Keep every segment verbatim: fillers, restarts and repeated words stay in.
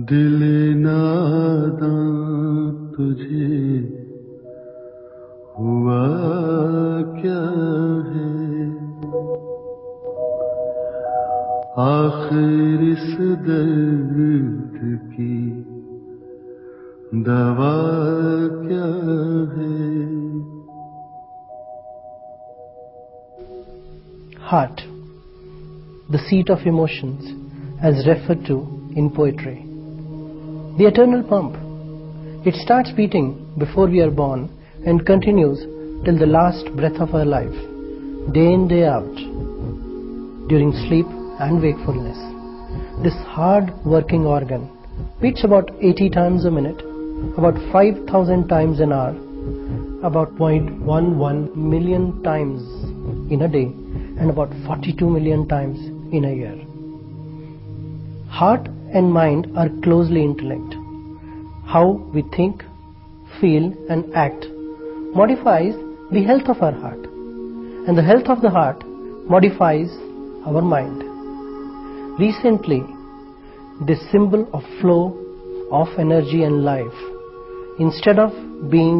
दिल नादां तुझे हुआ क्या है, आखिर इस दर्द की दवा क्या है. Heart, the seat of emotions, as referred to in poetry. The eternal pump. It starts beating before we are born and continues till the last breath of our life, day in, day out, during sleep and wakefulness. This hard-working organ beats about eighty times a minute, about five thousand times an hour, about zero point one one million times in a day, and about forty-two million times in a year. Heart and mind are closely interlinked. How we think, feel and act modifies the health of our heart, and the health of the heart modifies our mind. Recently, this symbol of flow of energy and life, instead of being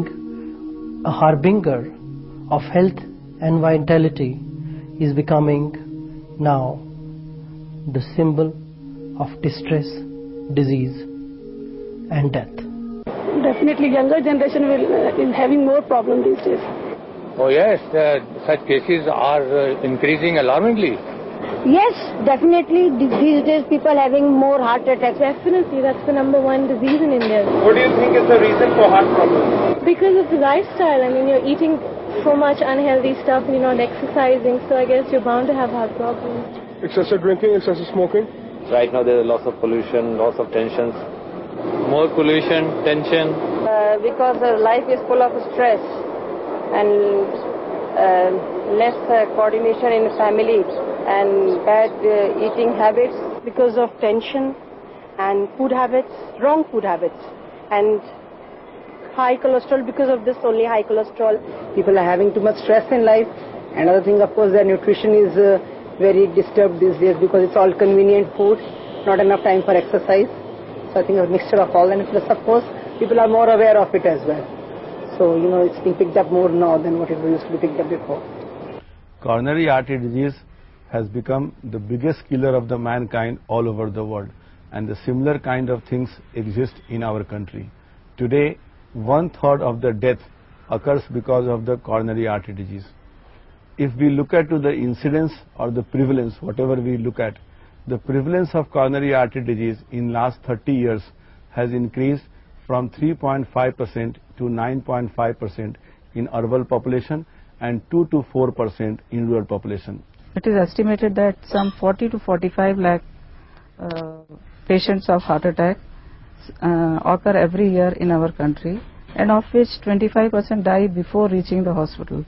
a harbinger of health and vitality, is becoming now the symbol of distress, disease and death. Definitely younger generation will uh, is having more problem these days. Oh yes, uh, such cases are uh, increasing alarmingly. Yes, definitely these days people having more heart attacks. Definitely, that's the number one disease in India. What do you think is the reason for heart problems? Because of the lifestyle. I mean, you're eating so much unhealthy stuff and you're not exercising, so I guess you're bound to have heart problems. Excessive drinking, excessive smoking? Right now there's lots of pollution, lots of tensions. More pollution, tension. Uh, because uh, life is full of stress and uh, less uh, coordination in family and bad uh, eating habits. Because of tension and food habits, wrong food habits, and high cholesterol. Because of this only, high cholesterol. People are having too much stress in life. Another thing, of course, their nutrition is uh, very disturbed these days because it's all convenient food, not enough time for exercise. So I think a mixture of all, and plus of course people are more aware of it as well. So you know it's being picked up more now than what it used to be picked up before. Coronary artery disease has become the biggest killer of the mankind all over the world, and the similar kind of things exist in our country. Today, one third of the death occurs because of the coronary artery disease. If we look at to the incidence or the prevalence, whatever we look at, the prevalence of coronary artery disease in last thirty years has increased from three point five percent to nine point five percent in urban population and two to four percent in rural population. It is estimated that some forty to forty-five lakh uh, patients of heart attack uh, occur every year in our country, and of which twenty-five percent die before reaching the hospital.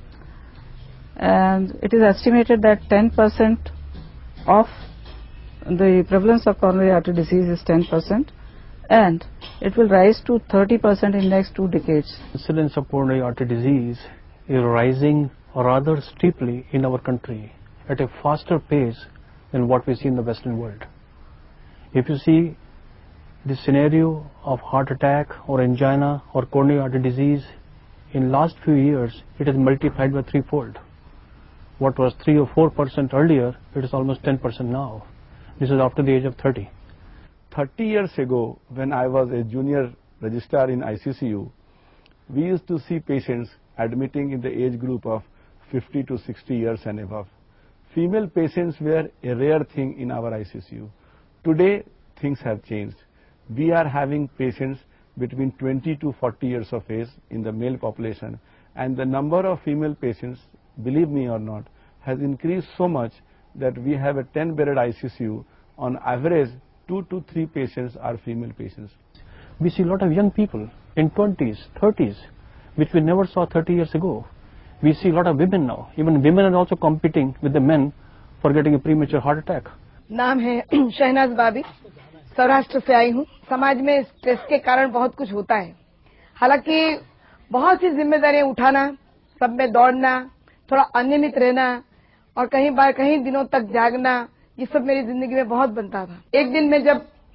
And it is estimated that ten percent of the prevalence of coronary artery disease is ten percent, and it will rise to thirty percent in next two decades. Incidence of coronary artery disease is rising rather steeply in our country at a faster pace than what we see in the Western world. If you see the scenario of heart attack or angina or coronary artery disease in last few years, it has multiplied by threefold. What was three or four percent earlier, it is almost ten percent now. This is after the age of thirty. thirty years ago, when I was a junior registrar in I C C U, we used to see patients admitting in the age group of fifty to sixty years and above. Female patients were a rare thing in our I C C U. Today, things have changed. We are having patients between twenty to forty years of age in the male population, and the number of female patients, believe me or not, has increased so much that we have a ten bedded I C C U. On average, two to three patients are female patients. We see a lot of young people in twenties, thirties, which we never saw thirty years ago. We see a lot of women now. Even women are also competing with the men for getting a premature heart attack. नाम है शहनाज बाबी, सौराष्ट्र से आई हूँ. समाज में stress के कारण बहुत कुछ होता है. हालांकि बहुत सी जिम्मेदारियां उठाना, सब में दौड़ना, थोड़ा अनियमित रहना और कहीं बार कहीं दिनों तक जागना, ये सब मेरी जिंदगी में बहुत बनता था. एक दिन मैं जब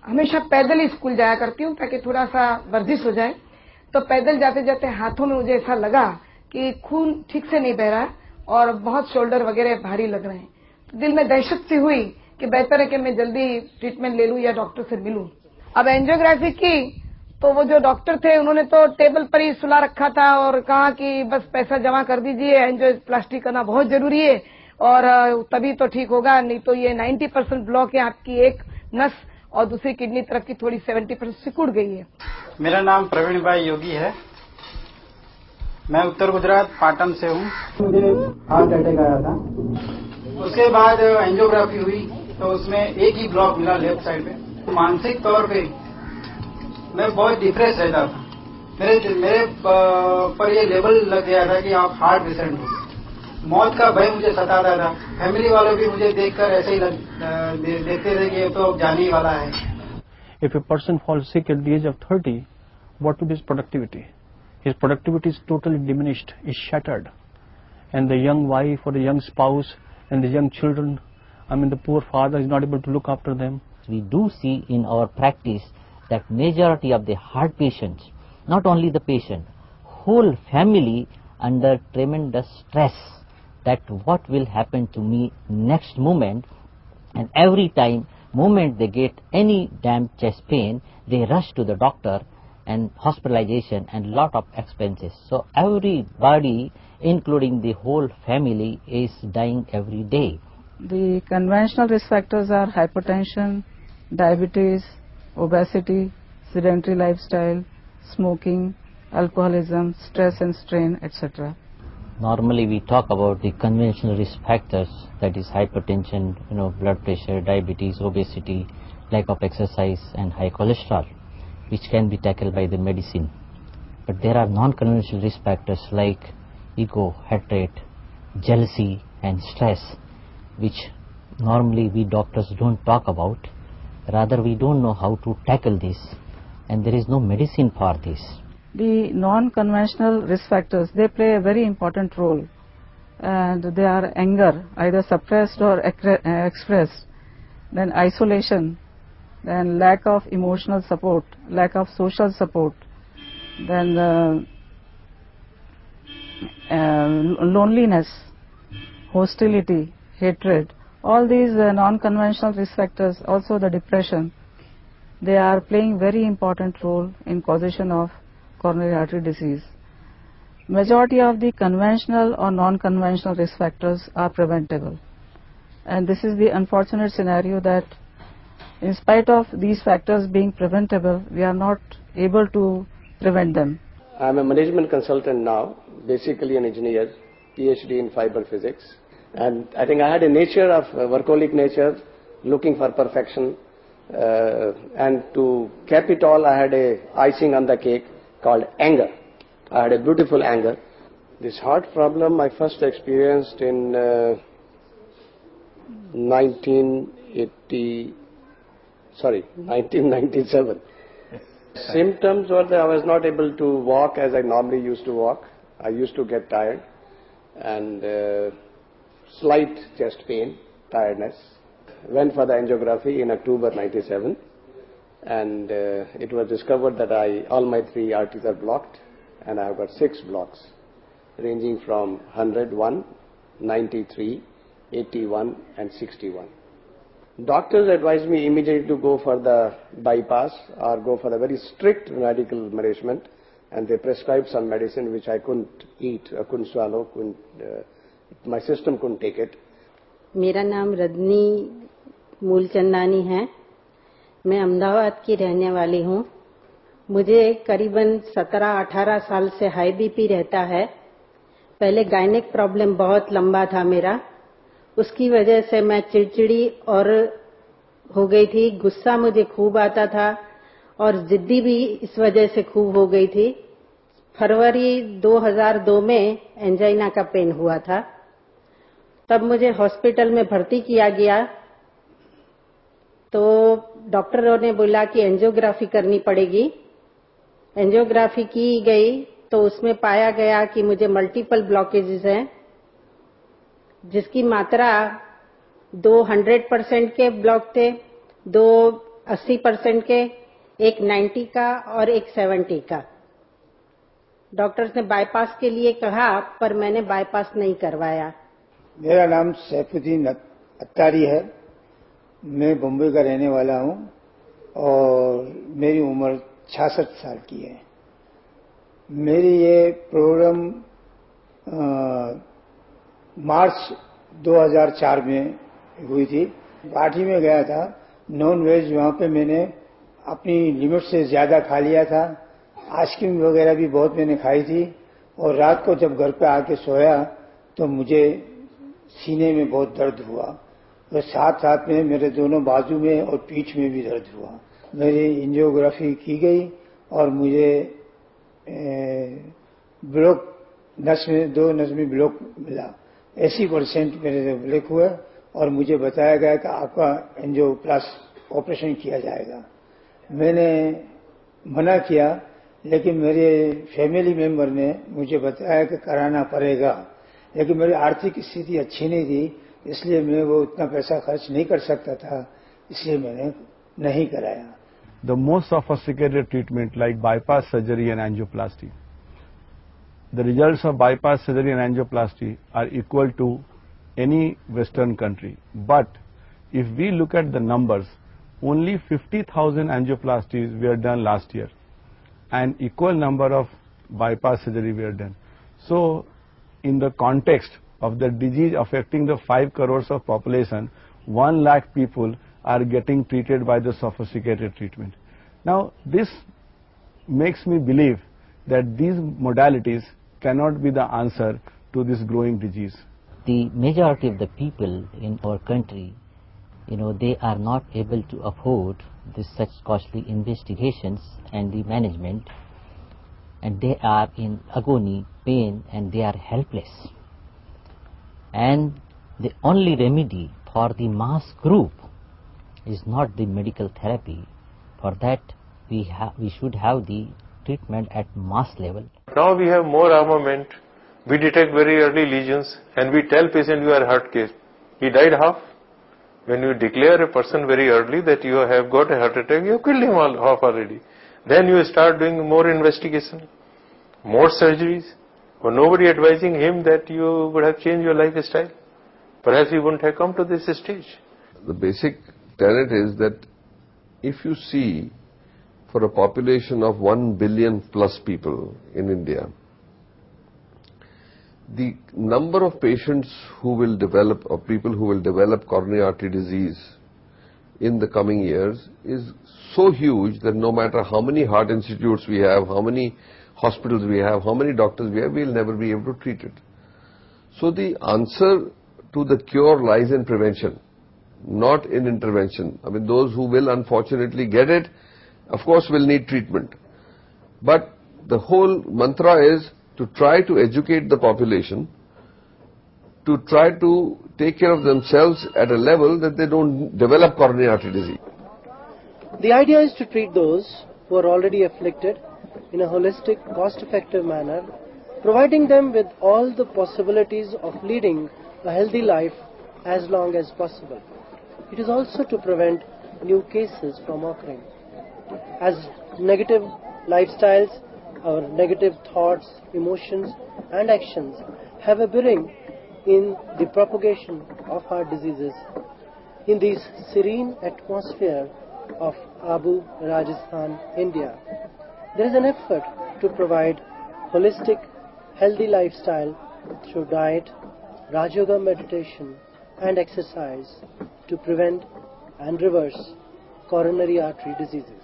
हमेशा पैदल ही स्कूल जाया करती हूँ ताकि थोड़ा सा वर्जिश हो जाए। तो पैदल जाते जाते हाथों में मुझे ऐसा लगा कि खून ठीक से नहीं बह रहा और बहुत शोल्डर वगैरह भारी लग रहे हैं। तो दिल में दहशत सी हुई कि बेहतर है कि मैं जल्दी ट्रीटमेंट ले लूं या डॉक्टर से मिलूं। अब एंजियोग्राफी की तो वो जो डॉक्टर थे उन्होंने तो टेबल पर ही सुला रखा था और कहा कि बस पैसा जमा कर दीजिए, एंजियोप्लास्टी करना बहुत जरूरी है और तभी तो ठीक होगा, नहीं तो ये नब्बे परसेंट ब्लॉक है आपकी एक नस और दूसरी किडनी तरफ की थोड़ी सत्तर परसेंट सिकुड़ गई है। मेरा नाम प्रवीण भाई योगी है। मैं उत्तर गुजरात पाटन से हूँ। मुझे हार्ट अटैक आया था, उसके बाद एंजियोग्राफी हुई तो उसमें एक ही ब्लॉक मिला लेफ्ट साइड पे। मानसिक तौर पे मैं बहुत डिप्रेस रहता था। मेरे मेरे पर ये लेवल लग गया था कि आप हार्ट पेशेंट हो। मौत का भय मुझे सताता था। फैमिली वाले भी मुझे देखकर ऐसे ही लग, दे, देखते थे कि ये तो जाने ही वाला है। If a person falls sick at the age of thirty, what would be his productivity? His productivity is totally diminished, is shattered. And the young wife or the young spouse and the young children, I mean the poor father is not able to look after them. We do see in our practice that majority of the heart patients, not only the patient, whole family under tremendous stress that what will happen to me next moment, and every time moment they get any damn chest pain, they rush to the doctor and hospitalization and lot of expenses. So everybody, including the whole family, is dying every day. The conventional risk factors are hypertension, diabetes, obesity, sedentary lifestyle, smoking, alcoholism, stress and strain, et cetera. Normally we talk about the conventional risk factors, that is hypertension, you know, blood pressure, diabetes, obesity, lack of exercise and high cholesterol, which can be tackled by the medicine. But there are non-conventional risk factors like ego, hatred, jealousy and stress, which normally we doctors don't talk about. Rather we don't know how to tackle this, and there is no medicine for this. The non-conventional risk factors, they play a very important role, and they are anger, either suppressed or expressed, then isolation, then lack of emotional support, lack of social support, then uh, uh, loneliness, hostility, hatred. All these uh, non-conventional risk factors, also the depression, they are playing very important role in causation of coronary artery disease. Majority of the conventional or non-conventional risk factors are preventable, and this is the unfortunate scenario that in spite of these factors being preventable, we are not able to prevent them. I am a management consultant now, basically an engineer, PhD in fiber physics, and I think I had a nature of uh, workaholic nature, looking for perfection, uh, and to cap it all, I had a icing on the cake called anger. I had a beautiful anger. This heart problem I first experienced in uh, nineteen eighty, sorry, nineteen ninety-seven. Symptoms were that I was not able to walk as I normally used to walk. I used to get tired and uh, slight chest pain, tiredness. Went for the angiography in October ninety-seven. And uh, it was discovered that I, all my three arteries are blocked, and I have got six blocks ranging from one hundred one, ninety-three, eighty-one and sixty-one. Doctors advised me immediately to go for the bypass or go for a very strict medical management, and they prescribed some medicine which I couldn't eat, I couldn't swallow, couldn't, uh, my system couldn't take it. मेरा नाम रजनी मूलचंदानी है। मैं अहमदाबाद की रहने वाली हूँ। मुझे करीबन सत्रह अठारह साल से हाई बीपी रहता है। पहले गायनेक प्रॉब्लम बहुत लंबा था मेरा, उसकी वजह से मैं चिड़चिड़ी और हो गई थी, गुस्सा मुझे खूब आता था और जिद्दी भी इस वजह से खूब हो गई थी। फरवरी दो हज़ार दो में एंजाइना का पेन हुआ था, तब मुझे हॉस्पिटल में भर्ती किया गया। तो डॉक्टरों ने बोला कि एंजियोग्राफी करनी पड़ेगी। एंजियोग्राफी की गई तो उसमें पाया गया कि मुझे मल्टीपल ब्लॉकेजेस हैं, जिसकी मात्रा दो हंड्रेड परसेंट के ब्लॉक थे, दो अस्सी परसेंट के, एक नब्बे का और एक सत्तर का। डॉक्टर्स ने बाईपास के लिए कहा, पर मैंने बाईपास नहीं करवाया। मेरा नाम सैफुद्दीन अत्तारी है। मैं बम्बई का रहने वाला हूं और मेरी उम्र छियासठ साल की है। मेरी ये प्रॉब्लम मार्च दो हज़ार चार में हुई थी। पार्टी में गया था, नॉन वेज, वहां पे मैंने अपनी लिमिट से ज्यादा खा लिया था। आइसक्रीम वगैरह भी बहुत मैंने खाई थी और रात को जब घर पे आके सोया तो मुझे सीने में बहुत दर्द हुआ और साथ साथ में मेरे दोनों बाजू में और पीठ में भी दर्द हुआ। मेरी एंजियोग्राफी की गई और मुझे ब्लॉक नस में, दो नस में ब्लॉक मिला। अस्सी परसेंट मेरे ब्लॉक हुए और मुझे बताया गया कि आपका एंजियोप्लास्टी ऑपरेशन किया जाएगा। मैंने मना किया, लेकिन मेरे फैमिली मेंबर ने मुझे बताया कि कराना पड़ेगा, लेकिन मेरी आर्थिक स्थिति अच्छी नहीं थी, इसलिए मैं वो इतना पैसा खर्च नहीं कर सकता था, इसलिए मैंने नहीं कराया। The most sophisticated treatment like bypass surgery and angioplasty. The results of bypass surgery and angioplasty are equal to any Western country. But if we look at the numbers, only fifty thousand angioplasties were done last year and equal number of bypass surgery were done. So in the context of the disease affecting the five crores of population, one lakh people are getting treated by the sophisticated treatment. Now this makes me believe that these modalities cannot be the answer to this growing disease. The majority of the people in our country, you know, they are not able to afford this such costly investigations and the management, and they are in agony, pain, and they are helpless. And the only remedy for the mass group is not the medical therapy. For that, we have we should have the treatment at mass level. Now we have more armament. We detect very early lesions, and we tell patient you are heart case. He died half. When you declare a person very early that you have got a heart attack, you have killed him all, half already. Then you start doing more investigation, more surgeries, or nobody advising him that you would have changed your lifestyle. Perhaps he wouldn't have come to this stage. The basic tenet is that if you see for a population of one billion plus people in India, the number of patients who will develop, or people who will develop coronary artery disease in the coming years is so huge that no matter how many heart institutes we have, how many hospitals we have, how many doctors we have, we'll never be able to treat it. So the answer to the cure lies in prevention, not in intervention. I mean, those who will unfortunately get it, of course, will need treatment. But the whole mantra is to try to educate the population, to try to take care of themselves at a level that they don't develop coronary artery disease. The idea is to treat those who are already afflicted in a holistic, cost-effective manner, providing them with all the possibilities of leading a healthy life as long as possible. It is also to prevent new cases from occurring. As negative lifestyles, our negative thoughts, emotions and actions have a bearing in the propagation of heart diseases. In this serene atmosphere of Abu, Rajasthan, India, there is an effort to provide holistic, healthy lifestyle through diet, Raj Yoga meditation and exercise to prevent and reverse coronary artery diseases.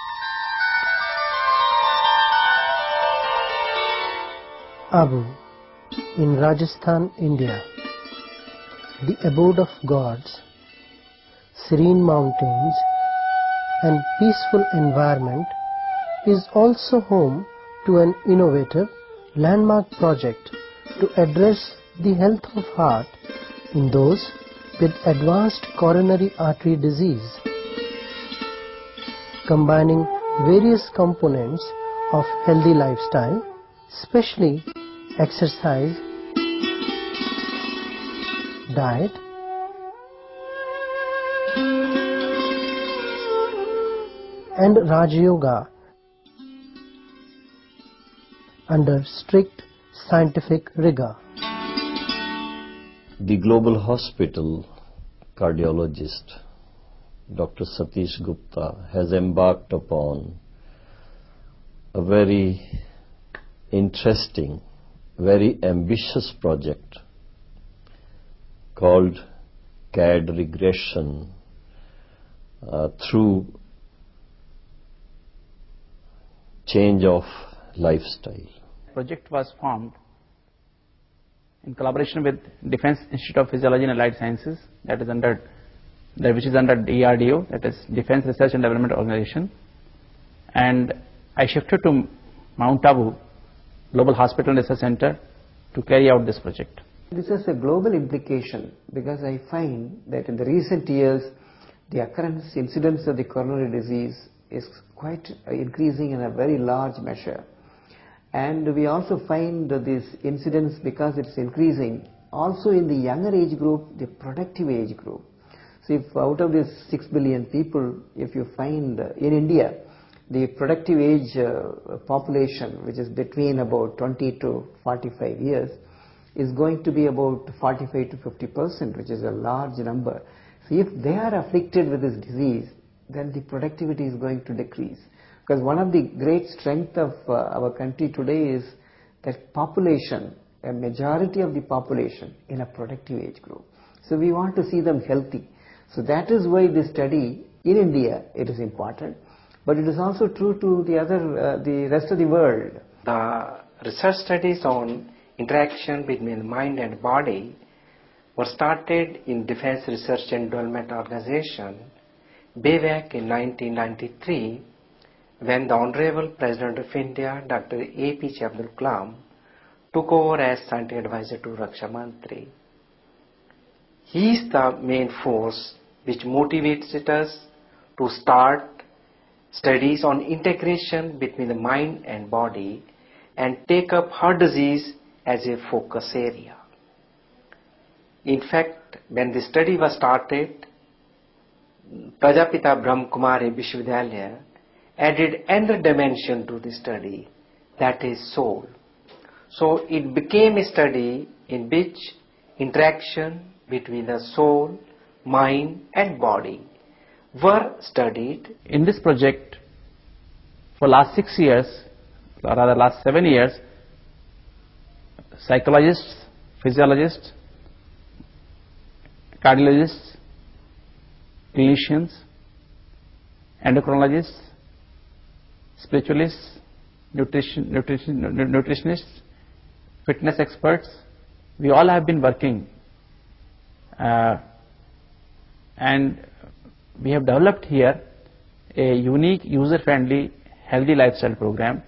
Abu, in Rajasthan, India, the abode of gods, serene mountains and peaceful environment, is also home to an innovative landmark project to address the health of heart in those with advanced coronary artery disease, combining various components of healthy lifestyle, especially exercise, diet, and Raj Yoga under strict scientific rigor. The Global Hospital cardiologist, Doctor Satish Gupta, has embarked upon a very interesting, very ambitious project called C A D regression uh, through change of lifestyle. Project was formed in collaboration with Defense Institute of Physiology and Allied Sciences, that is under that which is under D R D O, that is Defense Research and Development Organization, and I shifted to Mount Abu Global Hospital and Research Center to carry out this project. This has a global implication because I find that in the recent years the occurrence incidence of the coronary disease is quite increasing in a very large measure. And we also find this incidence, because it's increasing, also in the younger age group, the productive age group. So if out of these six billion people, if you find uh, in India, the productive age uh, population, which is between about twenty to forty-five years, is going to be about forty-five to fifty percent, which is a large number. So if they are afflicted with this disease, then the productivity is going to decrease. Because one of the great strength of uh, our country today is that population, a majority of the population in a productive age group. So we want to see them healthy. So that is why this study in India, it is important. But it is also true to the other, uh, the rest of the world. The research studies on interaction between mind and body were started in Defense Research and Development Organization way back in nineteen ninety-three, when the Honorable President of India, Doctor A P J Abdul Kalam, took over as Scientific Advisor to Raksha Mantri. He is the main force which motivated us to start studies on integration between the mind and body and take up heart disease as a focus area. In fact, when the study was started, Prajapita Brahm Kumari Vishwavidhyalaya added another dimension to the study, that is soul. So it became a study in which interaction between the soul, mind and body were studied. In this project, for last six years, or rather last seven years, psychologists, physiologists, cardiologists, clinicians, endocrinologists, spiritualists, nutrition, nutrition, nutritionists, fitness experts, we all have been working uh, and we have developed here a unique, user-friendly, healthy lifestyle program.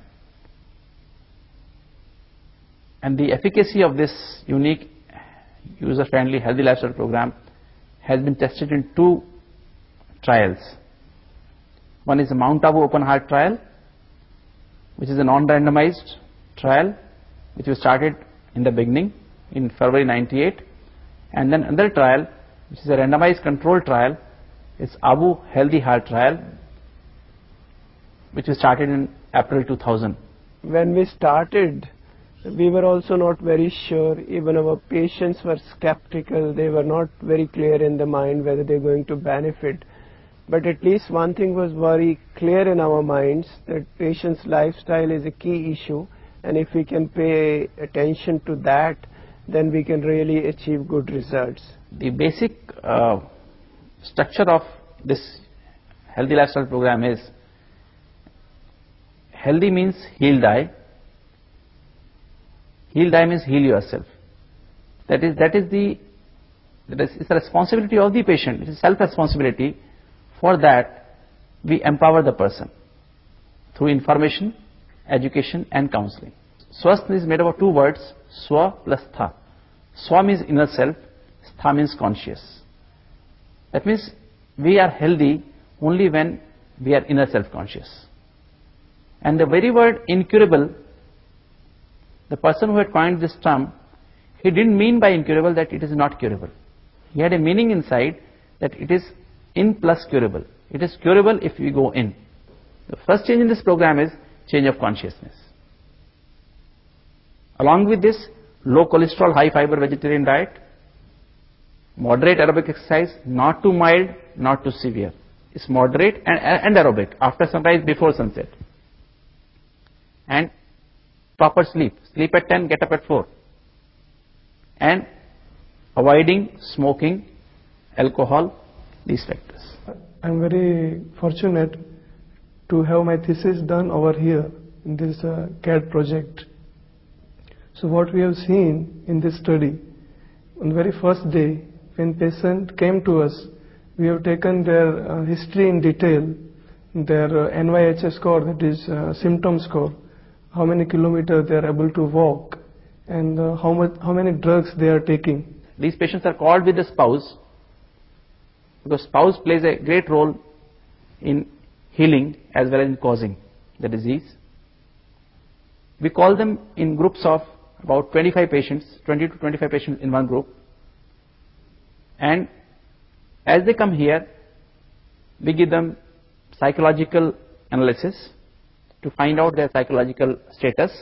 And the efficacy of this unique, user-friendly, healthy lifestyle program has been tested in two trials. One is the Mount Abu Open Heart Trial, which is a non-randomized trial, which was started in the beginning in February ninety-eight, and then another trial, which is a randomized control trial, is Abu Healthy Heart Trial, which was started in April two thousand. When we started, we were also not very sure. Even our patients were skeptical. They were not very clear in the mind whether they're going to benefit. But at least one thing was very clear in our minds, that patient's lifestyle is a key issue, and if we can pay attention to that, then we can really achieve good results. The basic uh, structure of this healthy lifestyle program is, healthy means heal, die. Heal, die means heal yourself. That is, that is the, that is, it's the responsibility of the patient. It is self-responsibility. For that, we empower the person through information, education and counseling. Swasth is made up of two words, Swa plus Tha. Swa means inner self, Tha means conscious. That means we are healthy only when we are inner self-conscious. And the very word incurable, the person who had coined this term, he didn't mean by incurable that it is not curable. He had a meaning inside that it is in plus curable. It is curable if we go in. The first change in this program is change of consciousness. Along with this, low cholesterol, high fiber vegetarian diet, moderate aerobic exercise, not too mild, not too severe. It's moderate and, and aerobic, after sunrise, before sunset. And proper sleep. Sleep at ten, get up at four. And avoiding smoking, alcohol, these factors. I'm very fortunate to have my thesis done over here in this uh, C A D project. So what we have seen in this study, on the very first day, when patient came to us, we have taken their uh, history in detail, their uh, N Y H S score, that is uh, symptom score, how many kilometers they are able to walk, and uh, how much, how many drugs they are taking. These patients are called with the spouse, because spouse plays a great role in healing as well as in causing the disease. We call them in groups of about twenty-five patients, twenty to twenty-five patients in one group. And as they come here, we give them psychological analysis to find out their psychological status,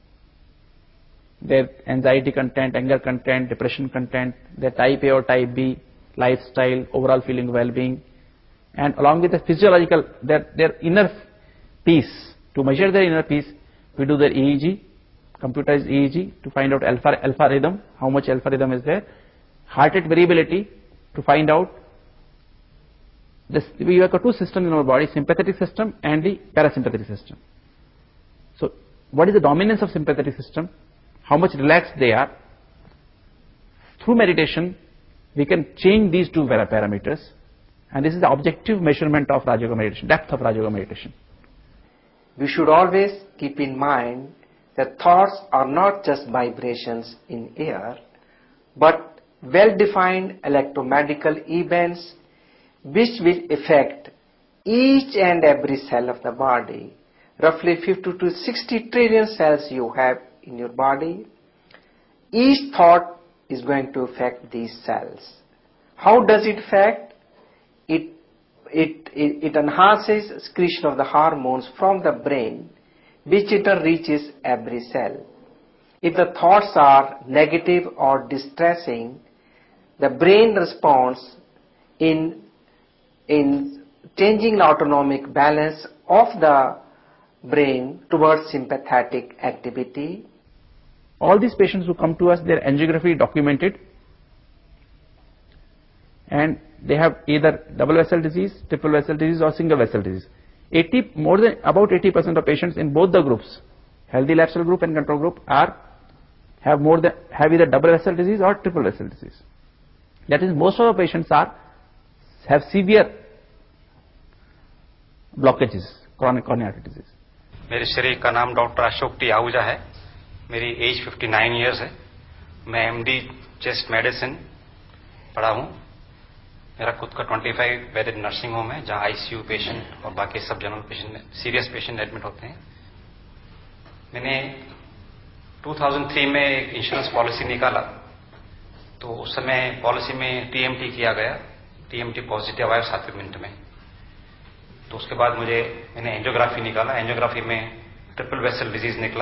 their anxiety content, anger content, depression content, their type A or type B, lifestyle, overall feeling well-being, and along with the physiological, their, their inner peace. To measure their inner peace, we do their E E G, computerized E E G, to find out alpha, alpha rhythm, how much alpha rhythm is there, heart rate variability, to find out this. We have got two systems in our body, sympathetic system and the parasympathetic system. So what is the dominance of sympathetic system, how much relaxed they are. Through meditation, we can change these two parameters, and this is the objective measurement of Raja Yoga meditation, depth of Raja Yoga meditation. We should always keep in mind that thoughts are not just vibrations in air, but well-defined electromedical events which will affect each and every cell of the body. Roughly fifty to sixty trillion cells you have in your body. Each thought is going to affect these cells. How does it affect? It, it, it, it enhances secretion of the hormones from the brain, which in turn reaches every cell. If the thoughts are negative or distressing, the brain responds in, in changing the autonomic balance of the brain towards sympathetic activity. All these patients who come to us, their angiography documented, and they have either double vessel disease, triple vessel disease, or single vessel disease. eighty, more than about eighty percent of patients in both the groups, healthy lifestyle group and control group, are have more than have either double vessel disease or triple vessel disease. That is, most of the patients are have severe blockages, chronic coronary artery disease. मेरे शरीर का नाम doctor Ashok T Ahuja है. मेरी as उनसठ years है. मैं MD chest medicine पढ़ा हूँ. मेरा खुद का पच्चीस बेडेड नर्सिंग होम है, जहाँ आईसीयू पेशेंट और बाकी सब general patient, serious patient admit होते हैं. मैंने दो हज़ार तीन में एक इंश्योरेंस पॉलिसी निकाला, तो उस समय पॉलिसी में टीएमटी किया गया. टीएमटी पॉजिटिव आया सातवें मिनट में. तो उसके बाद मुझे मैंने एंजियोग्राफी निकाला. एंजियोग्राफी में ट्रिपल वेसल डिजीज निकला.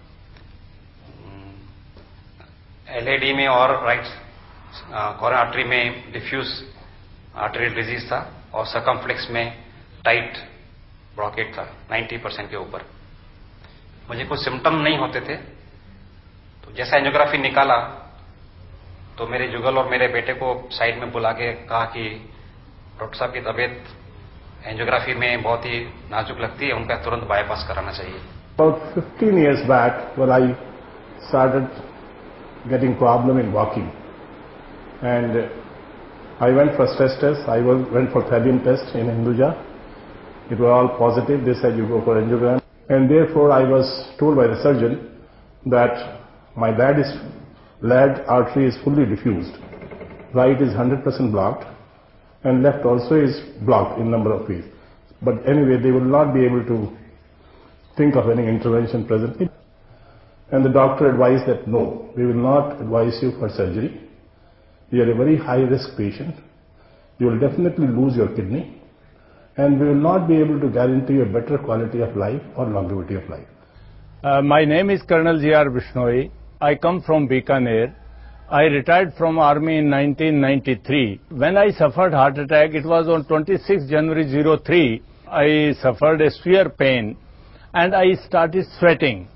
एलएडी में और राइट कोरोनरी आर्टरी में डिफ्यूज आर्टरियल डिजीज था, और सर्कमफ्लेक्स में टाइट ब्लॉकेट था नब्बे परसेंट के ऊपर. मुझे कोई सिम्टम नहीं होते थे. तो जैसा एंजियोग्राफी निकाला, तो मेरे जुगल और मेरे बेटे को साइड में बुला के कहा कि डॉक्टर साहब की तबीयत एंजियोग्राफी में बहुत ही नाजुक लगती है, उनका तुरंत बाईपास कराना चाहिए. About fifteen years back, when I started getting problem in walking, and I went for stress test. I went for thallium test in Hinduja. It was all positive. They said you go for angiogram, and therefore I was told by the surgeon that my bad is left artery is fully diffused. Right is one hundred percent blocked, and left also is blocked in number of ways. But anyway, they will not be able to think of any intervention presently. And the doctor advised that no, we will not advise you for surgery. You are a very high risk patient. You will definitely lose your kidney, and we will not be able to guarantee a better quality of life or longevity of life. Uh, my name is Colonel G R Bishnoi. I come from Bikaner. I retired from Army in nineteen ninety-three. When I suffered heart attack, it was on twenty-sixth January oh three. I suffered a severe pain and I started sweating.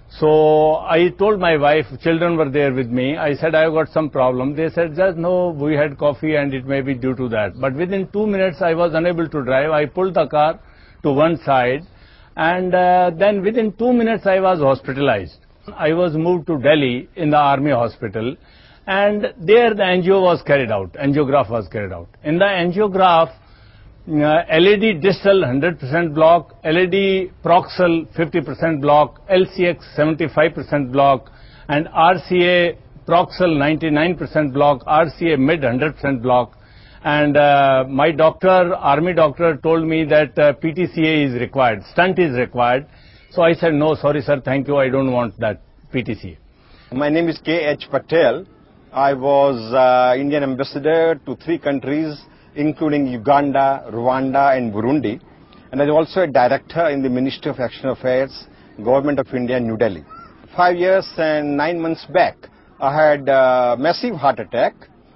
So I told my wife, children were there with me, I said, I've got some problem. They said, just no, we had coffee and it may be due to that. But within two minutes, I was unable to drive. I pulled the car to one side and uh, then within two minutes, I was hospitalized. I was moved to Delhi in the army hospital and there the angio was carried out, angiograph was carried out. In the angiograph, Uh, L A D distal one hundred percent block, L A D proxial fifty percent block, L C X seventy-five percent block, and R C A proxial ninety-nine percent block, R C A mid one hundred percent block. And uh, my doctor, army doctor, told me that uh, P T C A is required, stunt is required. So I said, no, sorry sir, thank you, I don't want that P T C A. My name is K H Patel. I was uh, Indian ambassador to three countries, including Uganda, Rwanda and Burundi, and I was also a director in the Ministry of External Affairs, Government of India, New Delhi. Five years and nine months back, I had a massive heart attack.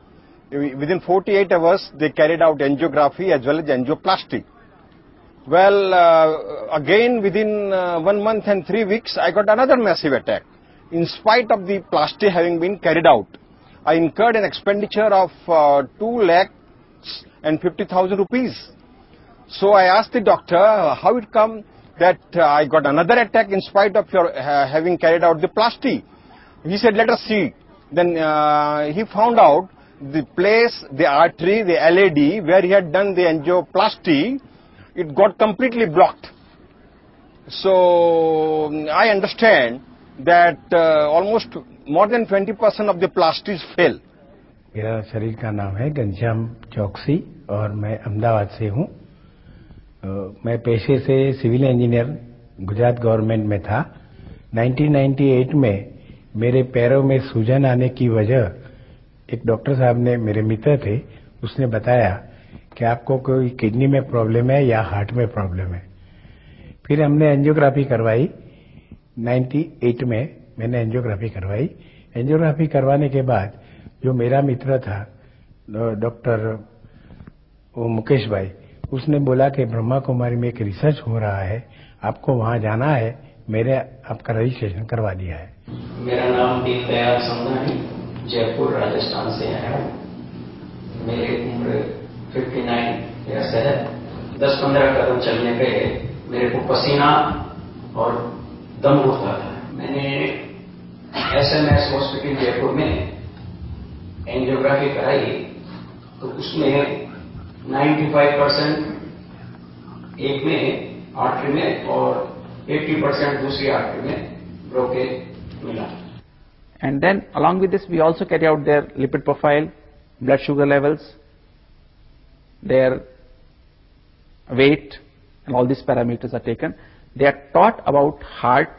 Within forty-eight hours, they carried out angiography as well as angioplasty. Well, uh, again within uh, one month and three weeks, I got another massive attack. In spite of the plasty having been carried out, I incurred an expenditure of uh, two lakh and fifty thousand rupees. So I asked the doctor how it come that uh, I got another attack in spite of your uh, having carried out the plasty. He said, let us see. Then uh, he found out the place, the artery, the L A D where he had done the angioplasty, it got completely blocked. So I understand that uh, almost more than twenty percent of the plasties fail. मेरा शरीर का नाम है घनश्याम चौकसी और मैं अहमदाबाद से हूँ। मैं पेशे से सिविल इंजीनियर गुजरात गवर्नमेंट में था। नाइनटीन नाइंटी एट में मेरे पैरों में सूजन आने की वजह एक डॉक्टर साहब ने, मेरे मित्र थे, उसने बताया कि आपको कोई किडनी में प्रॉब्लम है या हार्ट में प्रॉब्लम है। फिर हमने एंजियोग्राफी करवाई। नाइंटी एट में मैंने एंजियोग्राफी करवाई। एंजियोग्राफी करवाने के बाद जो मेरा मित्र था डॉक्टर मुकेश भाई, उसने बोला कि ब्रह्मा कुमारी में एक रिसर्च हो रहा है, आपको वहां जाना है, मैंने आपका रजिस्ट्रेशन करवा दिया है। मेरा नाम दीनदयाल संघानी, जयपुर राजस्थान से आया हूँ। मेरी उम्र उनसठ इयर्स है। दस पंद्रह कदम चलने पे मेरे को पसीना और दम उठता था। मैंने S M S hospital Jaipur में एंजियोग्राफी कराई तो उसमें पचानवे परसेंट एक में आर्टरी में और अस्सी परसेंट दूसरी आर्टरी में ब्लॉकेज मिला। And then along with this we also carry out their lipid profile, blood sugar levels, their weight, and all these parameters are taken. They are taught about heart,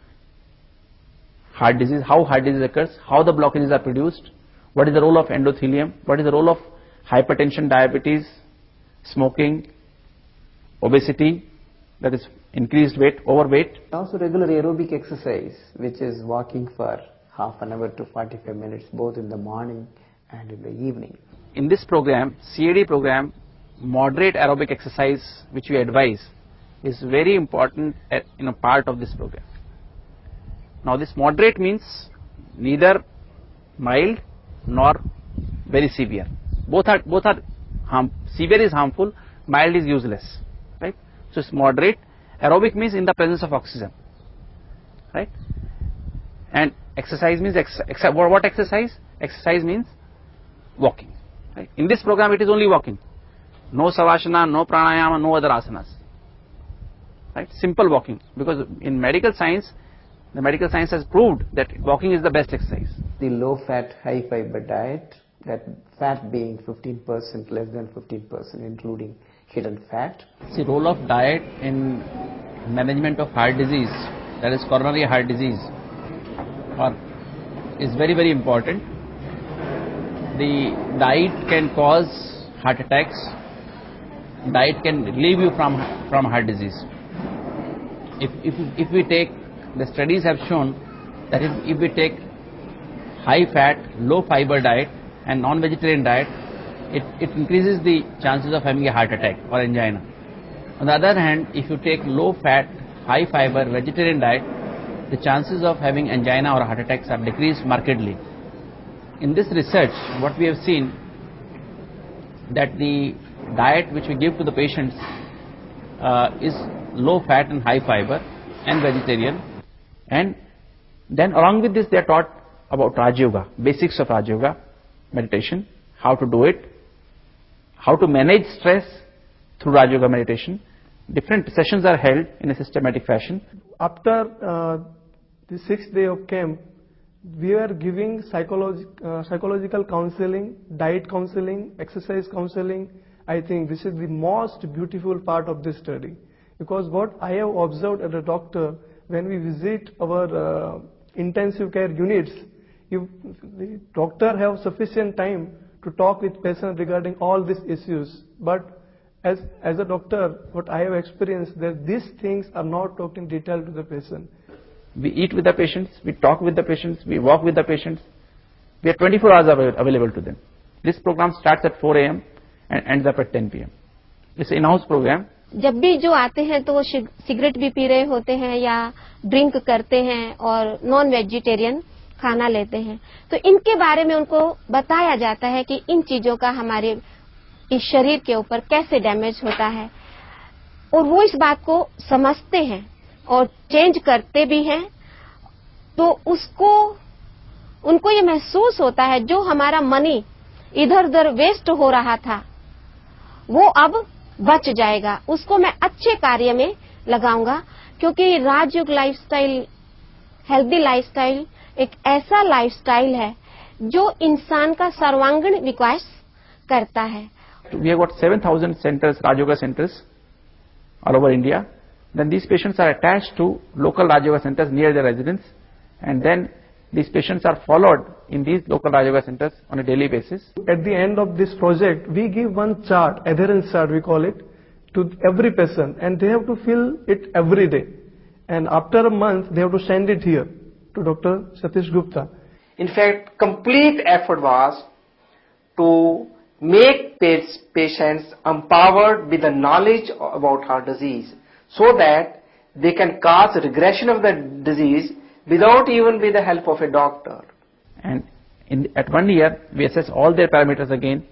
heart disease, how heart disease occurs, how the blockages are produced, what is the role of endothelium, what is the role of hypertension, diabetes, smoking, obesity, that is increased weight, overweight. Also regular aerobic exercise, which is walking for half an hour to forty-five minutes, both in the morning and in the evening. In this program, C A D program, moderate aerobic exercise, which we advise, is very important in a part of this program. Now this moderate means neither mild nor very severe. Both are both are harm. Severe is harmful, mild is useless, right? So it's moderate. Aerobic means in the presence of oxygen, right? And exercise means ex ex what exercise? Exercise means walking. Right? In this program, it is only walking. No savasana, no pranayama, no other asanas. Right? Simple walking, because in medical science, the medical science has proved that walking is the best exercise. The low-fat, high-fiber diet, that fat being fifteen percent, less than fifteen percent, including hidden fat. The role of diet in management of heart disease, that is coronary heart disease, or is very very important. The diet can cause heart attacks, diet can relieve you from from heart disease. If if if we take, the studies have shown that if, if we take high fat, low fiber diet and non-vegetarian diet, it, it increases the chances of having a heart attack or angina. On the other hand, if you take low fat, high fiber vegetarian diet, the chances of having angina or heart attacks are decreased markedly. In this research, what we have seen, that the diet which we give to the patients uh, is low fat and high fiber and vegetarian, and then along with this they are taught about Raj Yoga, basics of Raj Yoga, meditation, how to do it, how to manage stress through Raj Yoga meditation. Different sessions are held in a systematic fashion. After uh, the sixth day of camp, we are giving psychologi uh, psychological counseling, diet counseling, exercise counseling. I think this is the most beautiful part of this study, because what I have observed as a doctor, when we visit our uh, intensive care units, if the doctor have sufficient time to talk with patients regarding all these issues, but as as a doctor, what I have experienced, that these things are not talked in detail to the patient. We eat with the patients, we talk with the patients, we walk with the patients. We are twenty-four hours av available to them. This program starts at four A M and ends up at ten P M It's an in-house program. जब भी जो आते हैं तो वो cigarette भी P रहे होते हैं या ड्रिंक करते हैं और नॉन वेजिटेरियन खाना लेते हैं, तो इनके बारे में उनको बताया जाता है कि इन चीजों का हमारे इस शरीर के ऊपर कैसे डैमेज होता है, और वो इस बात को समझते हैं और चेंज करते भी हैं. तो उसको उनको ये महसूस होता है जो हमारा मनी इधर उधर वेस्ट हो रहा था वो अब बच जाएगा, उसको मैं अच्छे कार्य में लगाऊंगा, क्योंकि राजयोग लाइफस्टाइल, हेल्दी लाइफस्टाइल एक ऐसा लाइफस्टाइल है जो इंसान का सर्वांगीण विकास करता है. We have got seven thousand centers, Raj Yoga centers all over India. Then these patients are attached to local Raj Yoga centers near their residence, and then these patients are followed in these local Raj Yoga centers on a daily basis. At the end of this project, we give one chart, adherence chart we call it, to every patient, and they have to fill it every day. And after a month, they have to send it here to Doctor Satish Gupta. In fact, complete effort was to make patients empowered with the knowledge about heart disease, so that they can cause regression of the disease without even with the help of a doctor. And in, at one year, we assess all their parameters again,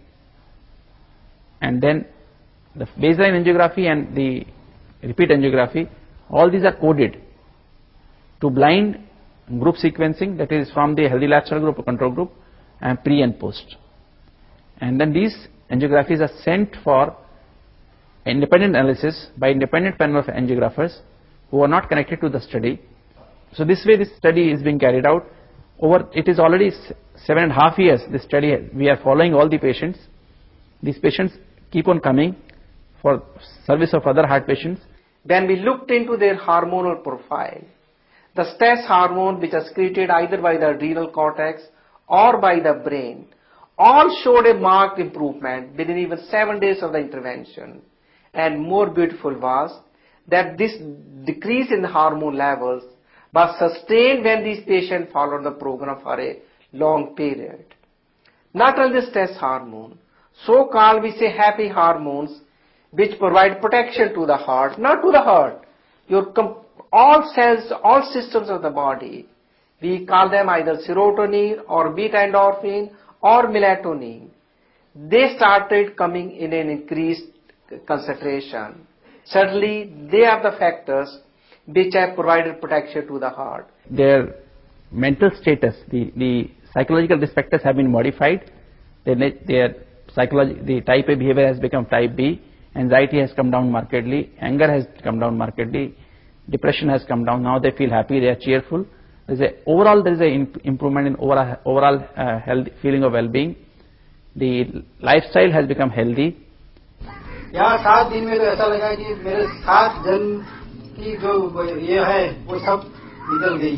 and then the baseline angiography and the repeat angiography, all these are coded to blind group sequencing, that is from the healthy lifestyle group or control group, and pre and post. And then these angiographies are sent for independent analysis by independent panel of angiographers who are not connected to the study. So this way this study is being carried out. Over, it is already seven and a half years this study, we are following all the patients. These patients keep on coming for service of other heart patients. When we looked into their hormonal profile, the stress hormone which is secreted either by the adrenal cortex or by the brain, all showed a marked improvement within even seven days of the intervention. And more beautiful was that this decrease in the hormone levels was sustained when these patients followed the program for a long period. Not only the stress hormone, so-called we say happy hormones, which provide protection to the heart, not to the heart, your all cells, all systems of the body. We call them either serotonin or beta endorphin or melatonin. They started coming in an increased concentration. Certainly, they are the factors which have provided protection to the heart. Their mental status, the, the psychological risk factors have been modified. Their, their psychology, the type A behavior has become type B. Anxiety has come down markedly. Anger has come down markedly. Depression has come down. Now they feel happy. They are cheerful. There is a, overall there is an improvement in overall, overall uh, health, feeling of well-being. The lifestyle has become healthy. यहाँ सात दिन में तो ऐसा लगा कि मेरे सात जन की जो ये है वो सब निकल गई.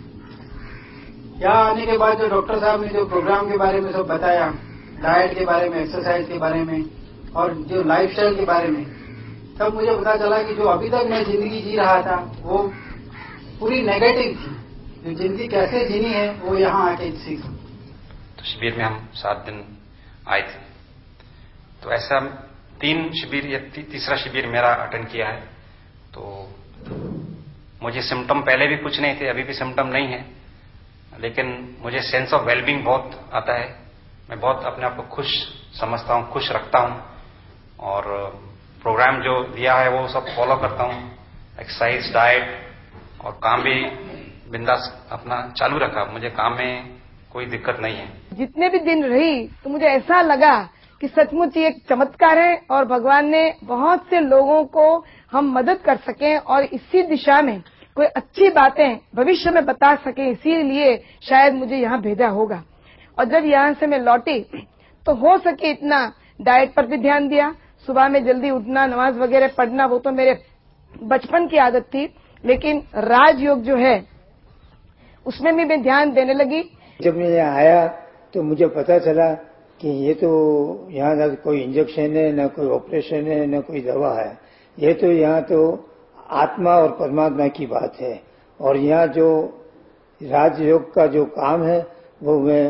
यहाँ आने के बाद जो डॉक्टर साहब ने जो प्रोग्राम के बारे में सब बताया, डाइट के बारे में, एक्सरसाइज के बारे में, और जो लाइफस्टाइल के बारे में, तब मुझे पता चला कि जो अभी तक मैं जिंदगी जी रहा था वो पूरी नेगेटिव थी। जो जिंदगी कैसे जीनी है वो यहाँ आके सीखा। तो शिविर में हम सात दिन आए थे, तो ऐसा तीन शिविर या ती, तीसरा शिविर मेरा अटेंड किया है। तो मुझे सिम्टम पहले भी कुछ नहीं थे, अभी भी सिम्टम नहीं है, लेकिन मुझे सेंस ऑफ वेलबींग बहुत आता है। मैं बहुत अपने आप को खुश समझता हूँ, खुश रखता हूँ, और प्रोग्राम जो दिया है वो सब फॉलो करता हूँ, एक्सरसाइज, डाइट, और काम भी बिंदास अपना चालू रखा। मुझे काम में कोई दिक्कत नहीं है। जितने भी दिन रही तो मुझे ऐसा लगा कि सचमुच ये एक चमत्कार है और भगवान ने बहुत से लोगों को हम मदद कर सकें और इसी दिशा में कोई अच्छी बातें भविष्य में बता सकें, इसीलिए शायद मुझे यहाँ भेजा होगा। और जब यहाँ से मैं लौटी तो हो सके इतना डाइट पर भी ध्यान दिया, सुबह में जल्दी उठना, नमाज वगैरह पढ़ना, वो तो मेरे बचपन की आदत थी, लेकिन राजयोग जो है उसमें भी मैं ध्यान देने लगी। जब मैं यहाँ आया तो मुझे पता चला कि ये तो यहाँ ना कोई इंजेक्शन है, न कोई ऑपरेशन है, न कोई दवा है। ये तो यहाँ तो आत्मा और परमात्मा की बात है। और यहाँ जो राजयोग का जो काम है वो मैं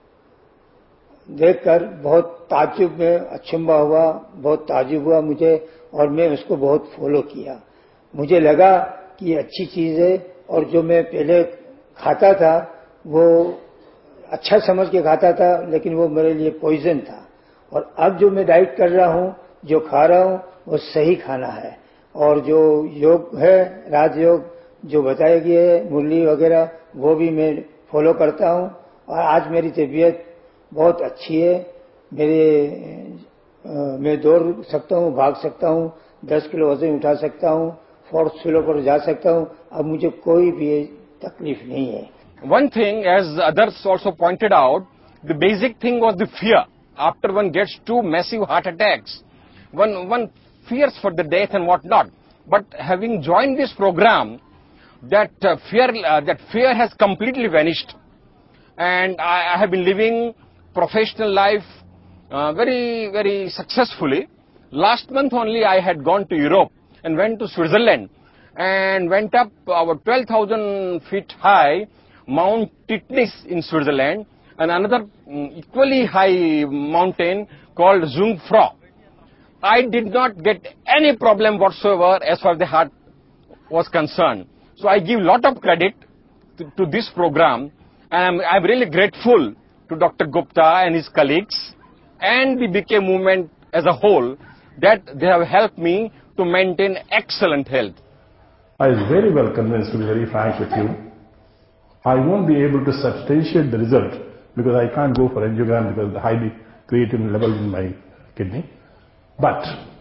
देखकर बहुत ताज्जुब में अचंभा हुआ, बहुत ताज्जुब हुआ मुझे, और मैं उसको बहुत फॉलो किया। मुझे लगा कि ये अच्छी चीज है, और जो मैं पहले खाता था वो अच्छा समझ के खाता था, लेकिन वो मेरे लिए पॉइजन था। और अब जो मैं डाइट कर रहा हूँ, जो खा रहा हूँ, वो सही खाना है। और जो योग है, राजयोग जो बताए गए है, मुरली वगैरह, वो भी मैं फॉलो करता हूँ। और आज मेरी तबीयत बहुत अच्छी है। मेरे आ, मैं दौड़ सकता हूँ, भाग सकता हूँ, दस किलो वजन उठा सकता हूँ, फोर्थ फ्लोर पर जा सकता हूँ। अब मुझे कोई भी तकलीफ नहीं है। One thing, as others also pointed out, the basic thing was the fear. After one gets two massive heart attacks, one one fears for the death and what not. But having joined this program, that uh, fear uh, that fear has completely vanished, and I, I have been living professional life uh, very very successfully. Last month only I had gone to Europe and went to Switzerland and went up our twelve thousand feet high Mount Titlis in Switzerland, and another um, equally high mountain called Jungfrau. I did not get any problem whatsoever as far as the heart was concerned. So I give lot of credit to, to this program, and I'm, I'm really grateful to Doctor Gupta and his colleagues and the B K movement as a whole that they have helped me to maintain excellent health. I was very well convinced, to be very frank with you. I won't be able to substantiate the result because I can't go for angiogram because of the high creatinine level in my kidney. But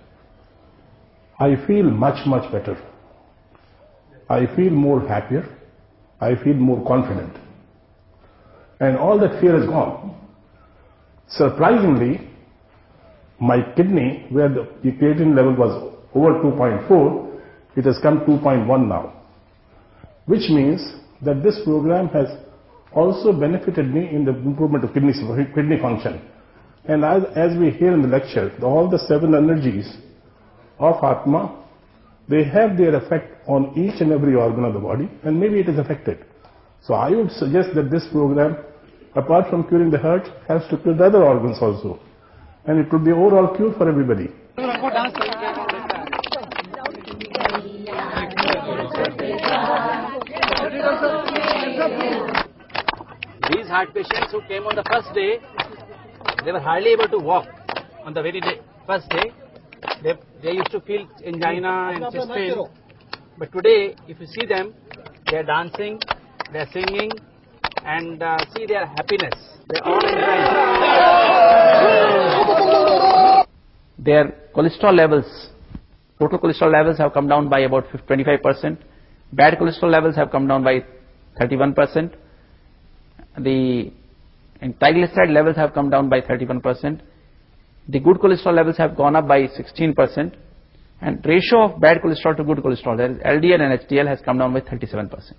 I feel much, much better. I feel more happier. I feel more confident. And all that fear is gone. Surprisingly, my kidney, where the creatinine level was over two point four, it has come two point one now. Which means that this program has also benefited me in the improvement of kidney, kidney function. And as, as we hear in the lecture, all the seven energies of Atma, they have their effect on each and every organ of the body, and maybe it is affected. So I would suggest that this program, apart from curing the heart, has to cure the other organs also. And it would be overall cure for everybody. These heart patients who came on the first day, they were hardly able to walk on the very day, first day. They, they used to feel angina and chest pain. But today, if you see them, they are dancing, they are singing, and uh, see their happiness. They are all enjoying. Their cholesterol levels, total cholesterol levels have come down by about twenty-five percent. Bad cholesterol levels have come down by thirty-one percent. The and triglyceride levels have come down by thirty-one percent. The good cholesterol levels have gone up by sixteen percent. And ratio of bad cholesterol to good cholesterol, that is L D L and H D L, has come down by thirty-seven percent.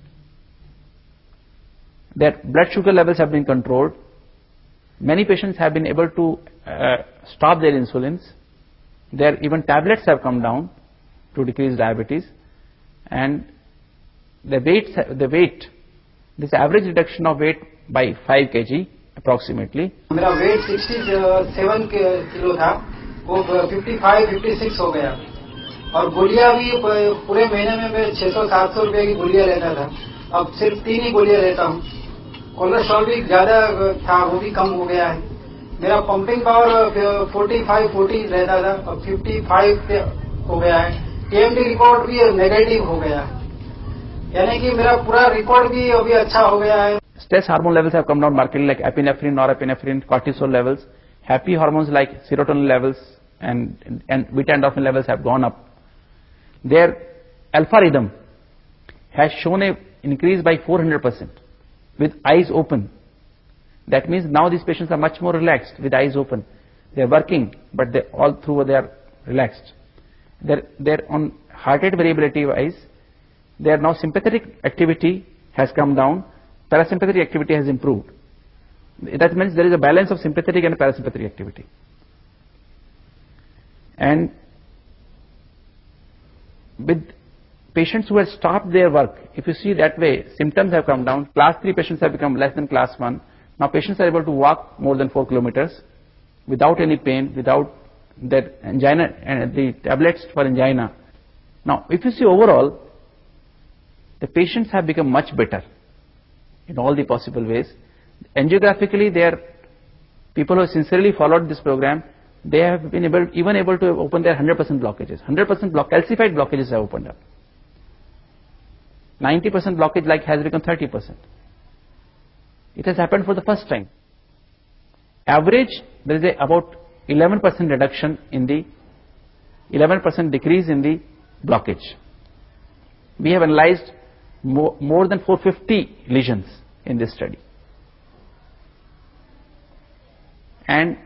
Their blood sugar levels have been controlled. Many patients have been able to uh, stop their insulins. There even tablets have come down to decrease diabetes, and the weight, the weight, this average reduction of weight by five kilograms approximately. मेरा weight sixty-seven kilo था, वो fifty-five, fifty-six हो गया, और गोलियां भी पूरे महीने में मैं छह सौ सात सौ रुपए की गोलियां लेता था, अब सिर्फ तीन ही गोलियां लेता हूँ. कोलेस्ट्रॉल भी ज्यादा था, वो भी कम हो गया है. मेरा पंपिंग पावर forty-five, forty रहता था, अब fifty-five पे हो गया है. टीएमडी रिकॉर्ड भी नेगेटिव हो गया है, यानी कि मेरा पूरा रिकॉर्ड भी अभी अच्छा हो गया है. Stress hormone levels have come down markedly, like epinephrine, norepinephrine, cortisol levels. Happy hormones like serotonin levels and and beta endorphin levels have gone up. Their alpha rhythm has shown a increase by four hundred percent with eyes open. That means now these patients are much more relaxed with eyes open. They are working, but they all through they are relaxed. They're, they're on heart rate variability wise, their now sympathetic activity has come down, parasympathetic activity has improved. That means there is a balance of sympathetic and parasympathetic activity. And with patients who have stopped their work, if you see that way, symptoms have come down. Class three patients have become less than class one. Now patients are able to walk more than four kilometers without any pain, without that angina and the tablets for angina. Now if you see overall, the patients have become much better in all the possible ways. Angiographically, they are people who have sincerely followed this program. They have been able, even able to open their one hundred percent blockages. one hundred percent block, calcified blockages have opened up. ninety percent blockage like has become thirty percent. It has happened for the first time. Average, there is a about eleven percent reduction in the, eleven percent decrease in the blockage. We have analyzed more, more than four hundred fifty lesions in this study. And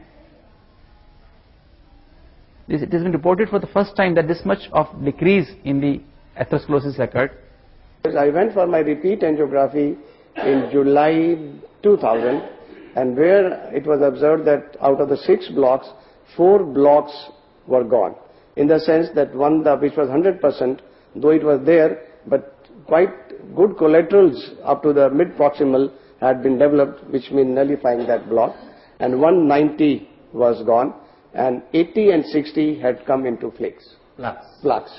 this, it has been reported for the first time that this much of decrease in the atherosclerosis occurred. I went for my repeat angiography in July two thousand, and where it was observed that out of the six blocks, four blocks were gone. In the sense that one the, which was one hundred percent, though it was there, but quite good collaterals up to the mid-proximal had been developed, which means nullifying that block, and one ninety was gone, and eighty and sixty had come into flakes. Plaques. Plaques.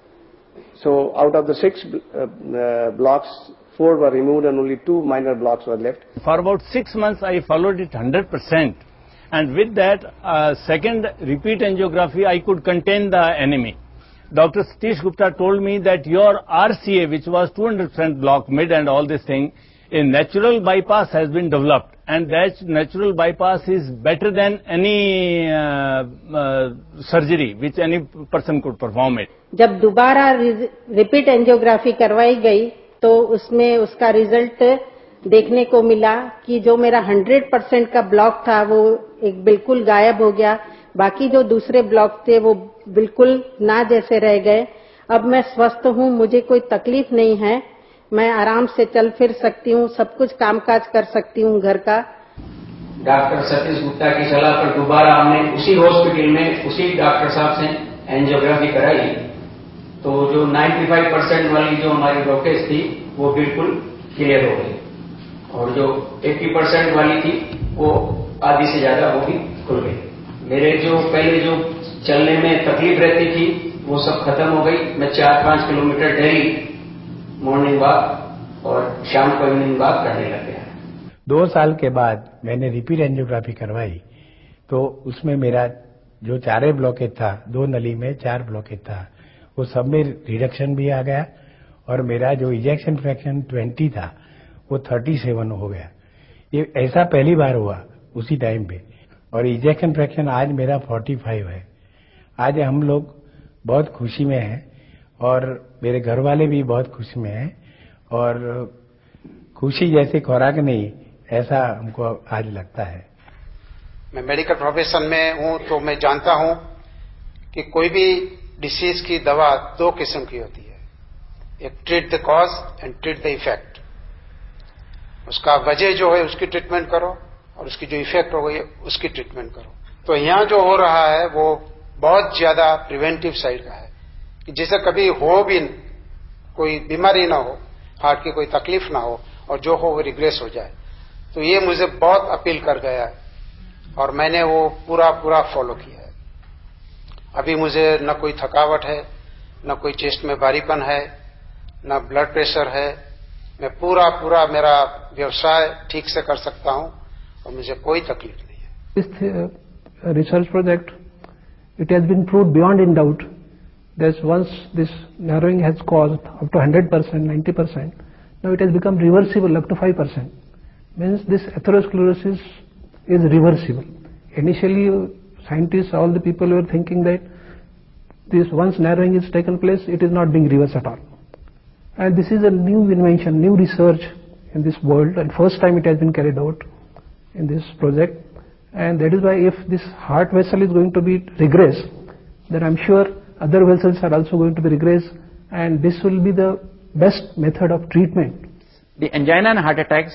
So out of the six uh, uh, blocks, four were removed and only two minor blocks were left. For about six months I followed it one hundred percent, and with that uh, second repeat angiography I could contain the enemy. Doctor Satish Gupta told me that your R C A, which was two hundred percent block mid and all this thing, a natural bypass has been developed, and that natural bypass is better than any uh, uh, surgery which any person could perform it. जब दोबारा repeat angiography करवाई गई तो उसमें उसका result देखने को मिला कि जो मेरा one hundred percent का ब्लॉक था वो एक बिल्कुल गायब हो गया, बाकी जो दूसरे ब्लॉक थे वो बिल्कुल ना जैसे रह गए. अब मैं स्वस्थ हूँ, मुझे कोई तकलीफ नहीं है, मैं आराम से चल फिर सकती हूँ, सब कुछ कामकाज कर सकती हूँ घर का. डॉक्टर सतीश गुप्ता की सलाह पर दोबारा हमने उसी हॉस्पिटल में उसी डॉक्टर साहब से एंजियोग्राफी कराई, तो जो पचानवे परसेंट वाली जो हमारी ब्लॉकेज थी वो बिल्कुल क्लियर हो गई, और जो अस्सी परसेंट वाली थी वो आधी से ज्यादा वो भी खुल गई. मेरे जो पहले जो चलने में तकलीफ रहती थी वो सब खत्म हो गई. मैं चार पांच किलोमीटर डेली मॉर्निंग वॉक और शाम को इवनिंग वॉक करने लग गया. दो साल के बाद मैंने रिपीट एंजियोग्राफी करवाई तो उसमें मेरा जो चारे ब्लॉकेज था, दो नली में चार ब्लॉकेज था, वो सब में रिडक्शन भी आ गया, और मेरा जो इजेक्शन फ्रैक्शन बीस था वो सैंतीस हो गया. ये ऐसा पहली बार हुआ उसी टाइम पे, और इजेक्शन फ्रैक्शन आज मेरा पैंतालीस है. आज हम लोग बहुत खुशी में हैं और मेरे घर वाले भी बहुत खुशी में हैं, और खुशी जैसे खुराक नहीं ऐसा हमको आज लगता है. मैं मेडिकल प्रोफेशन में हूं तो मैं जानता हूं कि कोई भी डिसीज की दवा दो किस्म की होती है, एक treat the cause and treat the effect. उसका वजह जो है उसकी ट्रीटमेंट करो और उसकी जो इफेक्ट हो गई है उसकी ट्रीटमेंट करो. तो यहां जो हो रहा है वो बहुत ज्यादा प्रिवेंटिव साइड का है कि जैसे कभी हो भी कोई बीमारी ना हो, हार्ट की कोई तकलीफ ना हो, और जो हो वो रिग्रेस हो जाए। तो ये मुझे बहुत अपील कर गया है और मैंने वो पूरा पूरा फॉलो किया है। अभी मुझे न कोई थकावट है, न कोई चेस्ट में भारीपन है, न ब्लड प्रेशर है। मैं पूरा पूरा मेरा व्यवसाय ठीक से कर सकता हूं और मुझे कोई तकलीफ नहीं है। This research project, it has been proved beyond in doubt that once this narrowing has caused up to one hundred percent, ninety percent, now it has become reversible up to five percent. Means this atherosclerosis is reversible. Initially, scientists, all the people were thinking that this once narrowing is taken place, it is not being reversed at all. And this is a new invention, new research in this world, and first time it has been carried out in this project. And that is why if this heart vessel is going to be regress, then I'm sure other vessels are also going to be regress, and this will be the best method of treatment. The angina and heart attacks,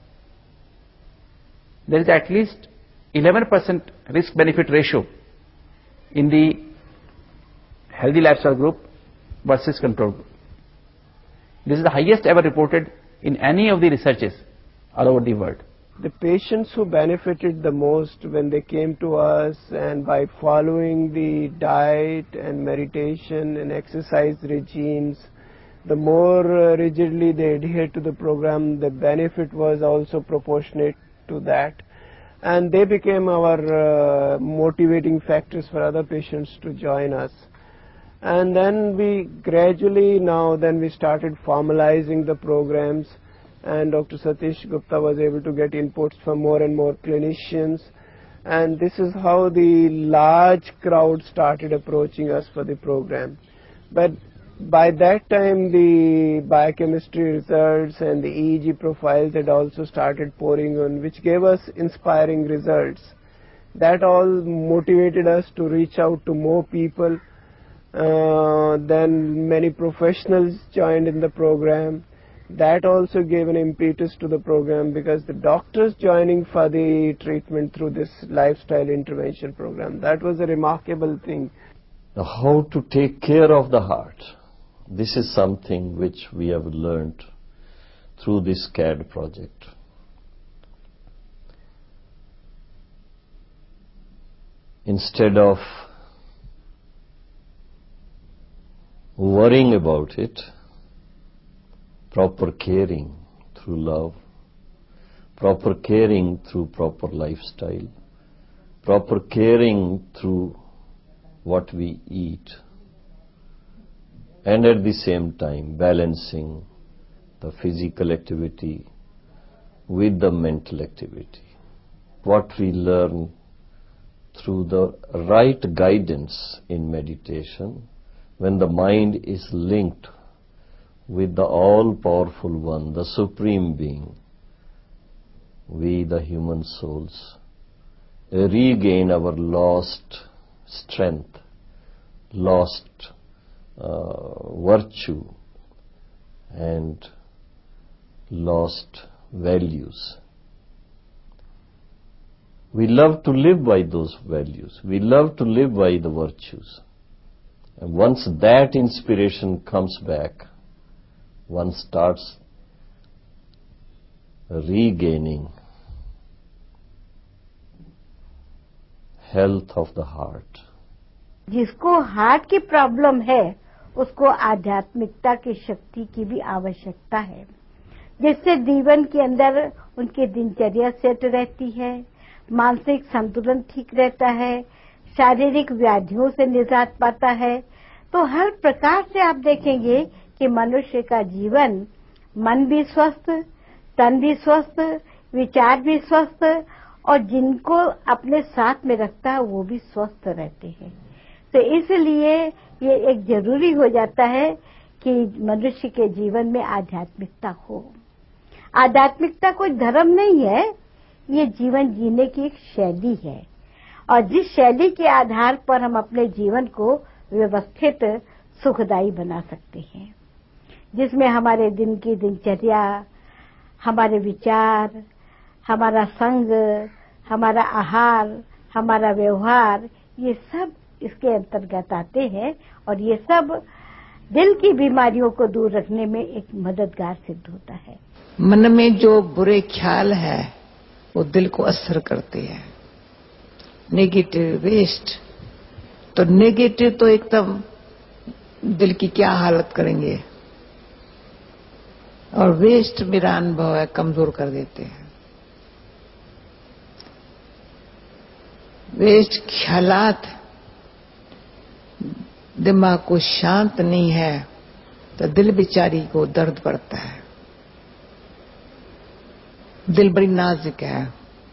there is at least eleven percent risk benefit ratio in the healthy lifestyle group versus control group. This is the highest ever reported in any of the researches all over the world. The patients who benefited the most when they came to us, and by following the diet and meditation and exercise regimes, the more uh, rigidly they adhered to the program, the benefit was also proportionate to that. And they became our uh, motivating factors for other patients to join us. And then we gradually now then we started formalizing the programs, and Doctor Satish Gupta was able to get inputs from more and more clinicians, and this is how the large crowd started approaching us for the program. But by that time the biochemistry results and the E E G profiles had also started pouring on, which gave us inspiring results. That all motivated us to reach out to more people. Uh, then many professionals joined in the program. That also gave an impetus to the program, because the doctors joining for the treatment through this lifestyle intervention program, that was a remarkable thing. Now, how to take care of the heart? This is something which we have learned through this C A D project. Instead of worrying about it, proper caring through love, proper caring through proper lifestyle, proper caring through what we eat, and at the same time balancing the physical activity with the mental activity. What we learn through the right guidance in meditation, when the mind is linked with the all-powerful one, the Supreme Being, we, the human souls, regain our lost strength, lost uh, virtue, and lost values. We love to live by those values. We love to live by the virtues. And once that inspiration comes back, one starts regaining health of the heart. जिसको heart की problem है उसको आध्यात्मिकता की शक्ति की भी आवश्यकता है, जिससे जीवन के अंदर उनकी दिनचर्या सेट रहती है, मानसिक संतुलन ठीक रहता है, शारीरिक व्याधियों से निजात पाता है। तो हर प्रकार से आप देखेंगे कि मनुष्य का जीवन, मन भी स्वस्थ, तन भी स्वस्थ, विचार भी स्वस्थ, और जिनको अपने साथ में रखता है वो भी स्वस्थ रहते हैं। तो इसलिए ये एक जरूरी हो जाता है कि मनुष्य के जीवन में आध्यात्मिकता हो। आध्यात्मिकता कोई धर्म नहीं है, ये जीवन जीने की एक शैली है, और जिस शैली के आधार पर हम अपने जीवन को व्यवस्थित सुखदायी बना सकते हैं, जिसमें हमारे दिन की दिनचर्या, हमारे विचार, हमारा संग, हमारा आहार, हमारा व्यवहार, ये सब इसके अंतर्गत आते हैं और ये सब दिल की बीमारियों को दूर रखने में एक मददगार सिद्ध होता है। मन में जो बुरे ख्याल है वो दिल को असर करते हैं। नेगेटिव वेस्ट, तो नेगेटिव तो एकदम दिल की क्या हालत करेंगे, और वेस्ट मेरा अनुभव है कमजोर कर देते हैं। वेस्ट ख्यालात दिमाग को शांत नहीं है तो दिल बेचारी को दर्द पड़ता है। दिल बड़ी नाजुक है,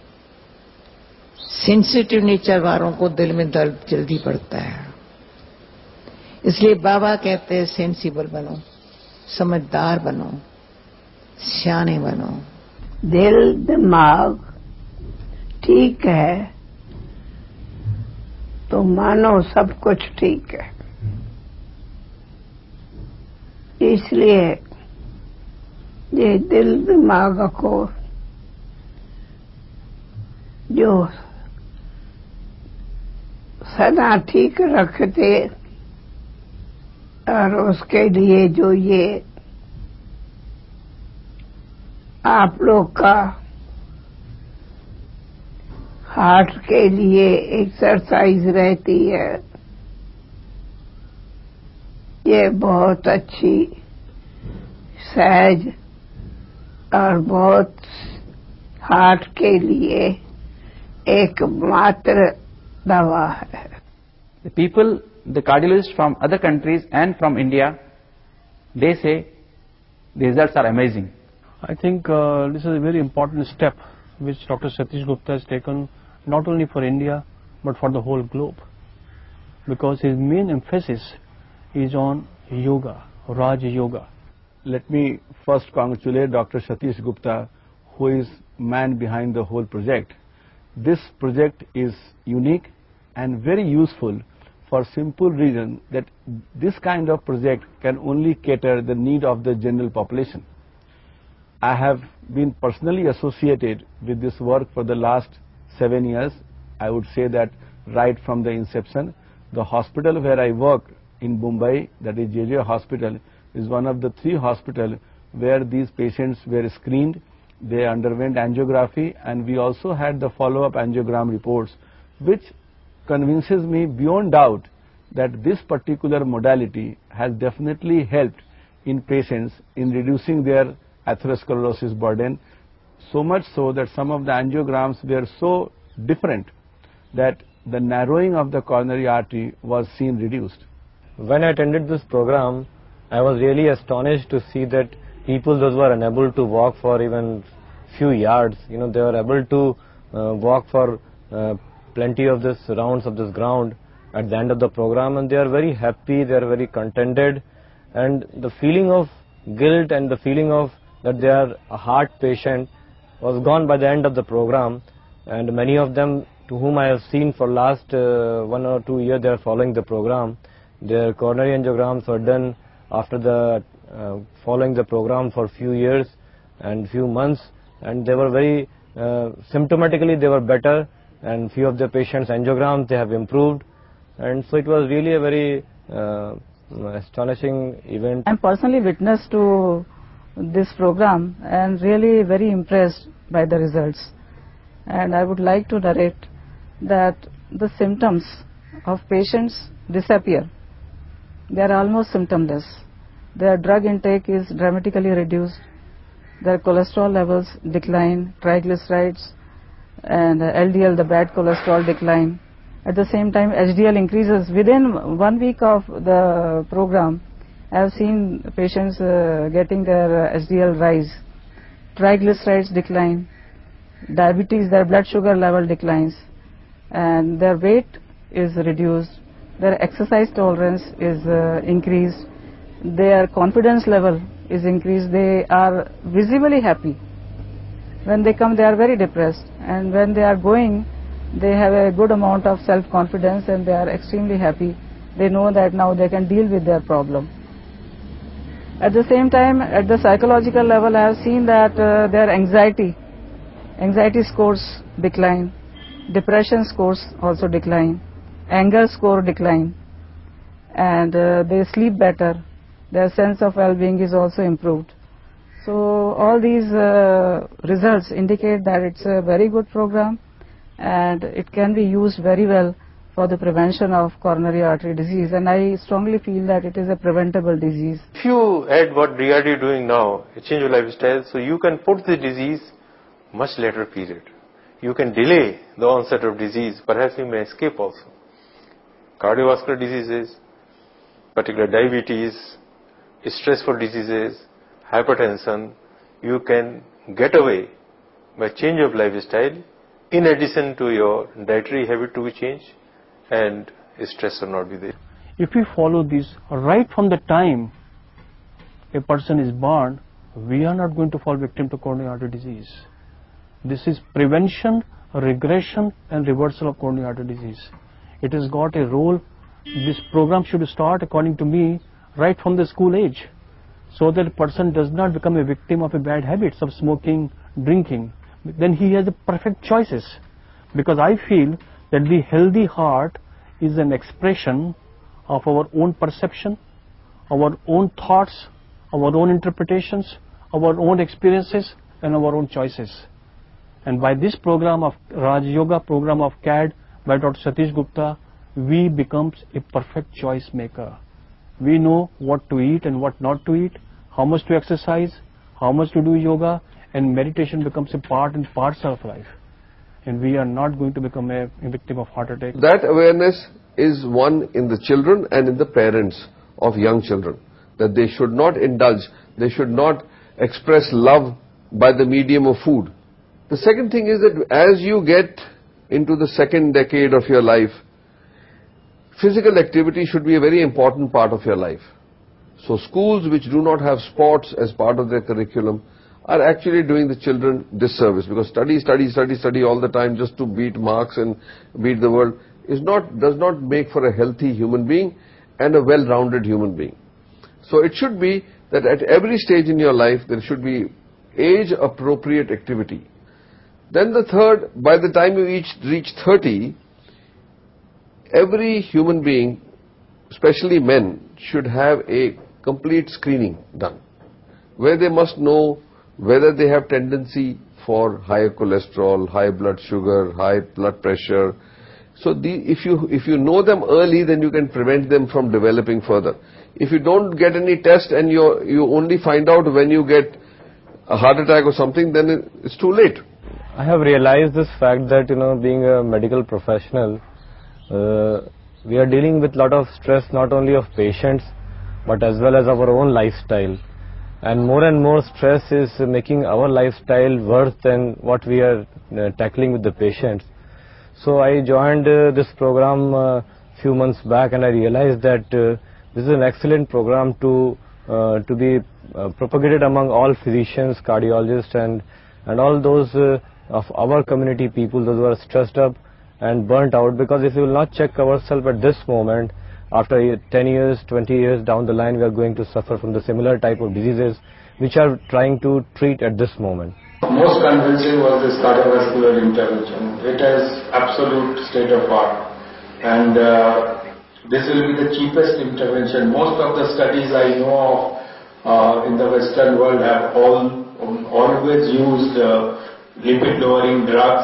सेंसिटिव नेचर वालों को दिल में दर्द जल्दी पड़ता है। इसलिए बाबा कहते हैं सेंसिबल बनो, समझदार बनो, सियाने बनो। दिल दिमाग ठीक है तो मानो सब कुछ ठीक है। इसलिए ये दिल दिमाग को जो सदा ठीक रखते और उसके लिए जो ये आप लोग का हार्ट के लिए एक्सरसाइज रहती है, ये बहुत अच्छी, सहज और बहुत हार्ट के लिए एकमात्र दवा है। The people, the cardiologists from other countries and from India, they say the results are amazing. I think uh, this is a very important step which Doctor Satish Gupta has taken, not only for India but for the whole globe, because his main emphasis is on yoga, Raj Yoga. Let me first congratulate Doctor Satish Gupta, who is man behind the whole project. This project is unique and very useful for simple reason that this kind of project can only cater the need of the general population. I have been personally associated with this work for the last seven years. I would say that right from the inception. The hospital where I work in Mumbai, that is J J Hospital, is one of the three hospitals where these patients were screened. They underwent angiography, and we also had the follow-up angiogram reports, which convinces me beyond doubt that this particular modality has definitely helped in patients in reducing their atherosclerosis burden, so much so that some of the angiograms were so different that the narrowing of the coronary artery was seen reduced. When I attended this program, I was really astonished to see that people, those who are unable to walk for even few yards, you know, they were able to uh, walk for uh, plenty of this rounds of this ground at the end of the program, and they are very happy, they are very contented, and the feeling of guilt and the feeling of that they are a heart patient was gone by the end of the program. And many of them to whom I have seen for last uh, one or two years, they are following the program. Their coronary angiograms were done after the uh, following the program for few years and few months, and they were very uh, symptomatically they were better, and few of the patients' angiograms they have improved, and so it was really a very uh, astonishing event. I'm personally witness to this program and really very impressed by the results, and I would like to narrate that the symptoms of patients disappear. They are almost symptomless. Their drug intake is dramatically reduced. Their cholesterol levels decline, triglycerides and L D L, the bad cholesterol, decline. At the same time, H D L increases. Within one week of the program, I have seen patients uh, getting their H D L rise. Triglycerides decline. Diabetes, their blood sugar level declines. And their weight is reduced. Their exercise tolerance is uh, increased. Their confidence level is increased. They are visibly happy. When they come, they are very depressed, and when they are going, they have a good amount of self-confidence and they are extremely happy. They know that now they can deal with their problem. At the same time, at the psychological level, I have seen that uh, their anxiety, anxiety scores decline, depression scores also decline, anger score decline, and uh, they sleep better. Their sense of well-being is also improved. So all these uh, results indicate that it's a very good program, and it can be used very well for the prevention of coronary artery disease, and I strongly feel that it is a preventable disease. If you add what D R D is doing now, a change of lifestyle, so you can put the disease much later period. You can delay the onset of disease, perhaps you may escape also. Cardiovascular diseases, particularly diabetes, stressful diseases, hypertension, you can get away by change of lifestyle in addition to your dietary habit to be changed and stress will not be there. If we follow this right from the time a person is born, we are not going to fall victim to coronary artery disease. This is prevention, regression and reversal of coronary artery disease. It has got a role. This program should start, according to me, right from the school age, so that a person does not become a victim of a bad habits of smoking, drinking. Then he has the perfect choices, because I feel that the healthy heart is an expression of our own perception, our own thoughts, our own interpretations, our own experiences and our own choices. And by this program of Raj Yoga program of C A D by Doctor Satish Gupta, we becomes a perfect choice maker. We know what to eat and what not to eat, how much to exercise, how much to do yoga, and meditation becomes a part and parcel of life. And we are not going to become a, a victim of heart attack. That awareness is one in the children and in the parents of young children, that they should not indulge, they should not express love by the medium of food. The second thing is that as you get into the second decade of your life, physical activity should be a very important part of your life. So schools which do not have sports as part of their curriculum are actually doing the children disservice, because study, study, study, study all the time just to beat marks and beat the world is not, does not make for a healthy human being and a well-rounded human being. So it should be that at every stage in your life there should be age-appropriate activity. Then the third, by the time you each reach thirty, every human being, especially men, should have a complete screening done, where they must know whether they have tendency for higher cholesterol, high blood sugar, high blood pressure. So the, if you if you know them early, then you can prevent them from developing further. If you don't get any test and you you only find out when you get a heart attack or something, then it's too late. I have realized this fact that, you know, being a medical professional, uh, we are dealing with a lot of stress, not only of patients, but as well as our own lifestyle. And more and more stress is making our lifestyle worse than what we are uh, tackling with the patients. So I joined uh, this program a uh, few months back, and I realized that uh, this is an excellent program to uh, to be uh, propagated among all physicians, cardiologists, and and all those uh, of our community people, those who are stressed up and burnt out. Because if we will not check ourselves at this moment, after ten years, twenty years down the line, we are going to suffer from the similar type of diseases which are trying to treat at this moment. Most convincing was this cardiovascular intervention. It is absolute state of art, and uh, this will be the cheapest intervention. Most of the studies I know of uh, in the Western world have all always used uh, lipid-lowering drugs.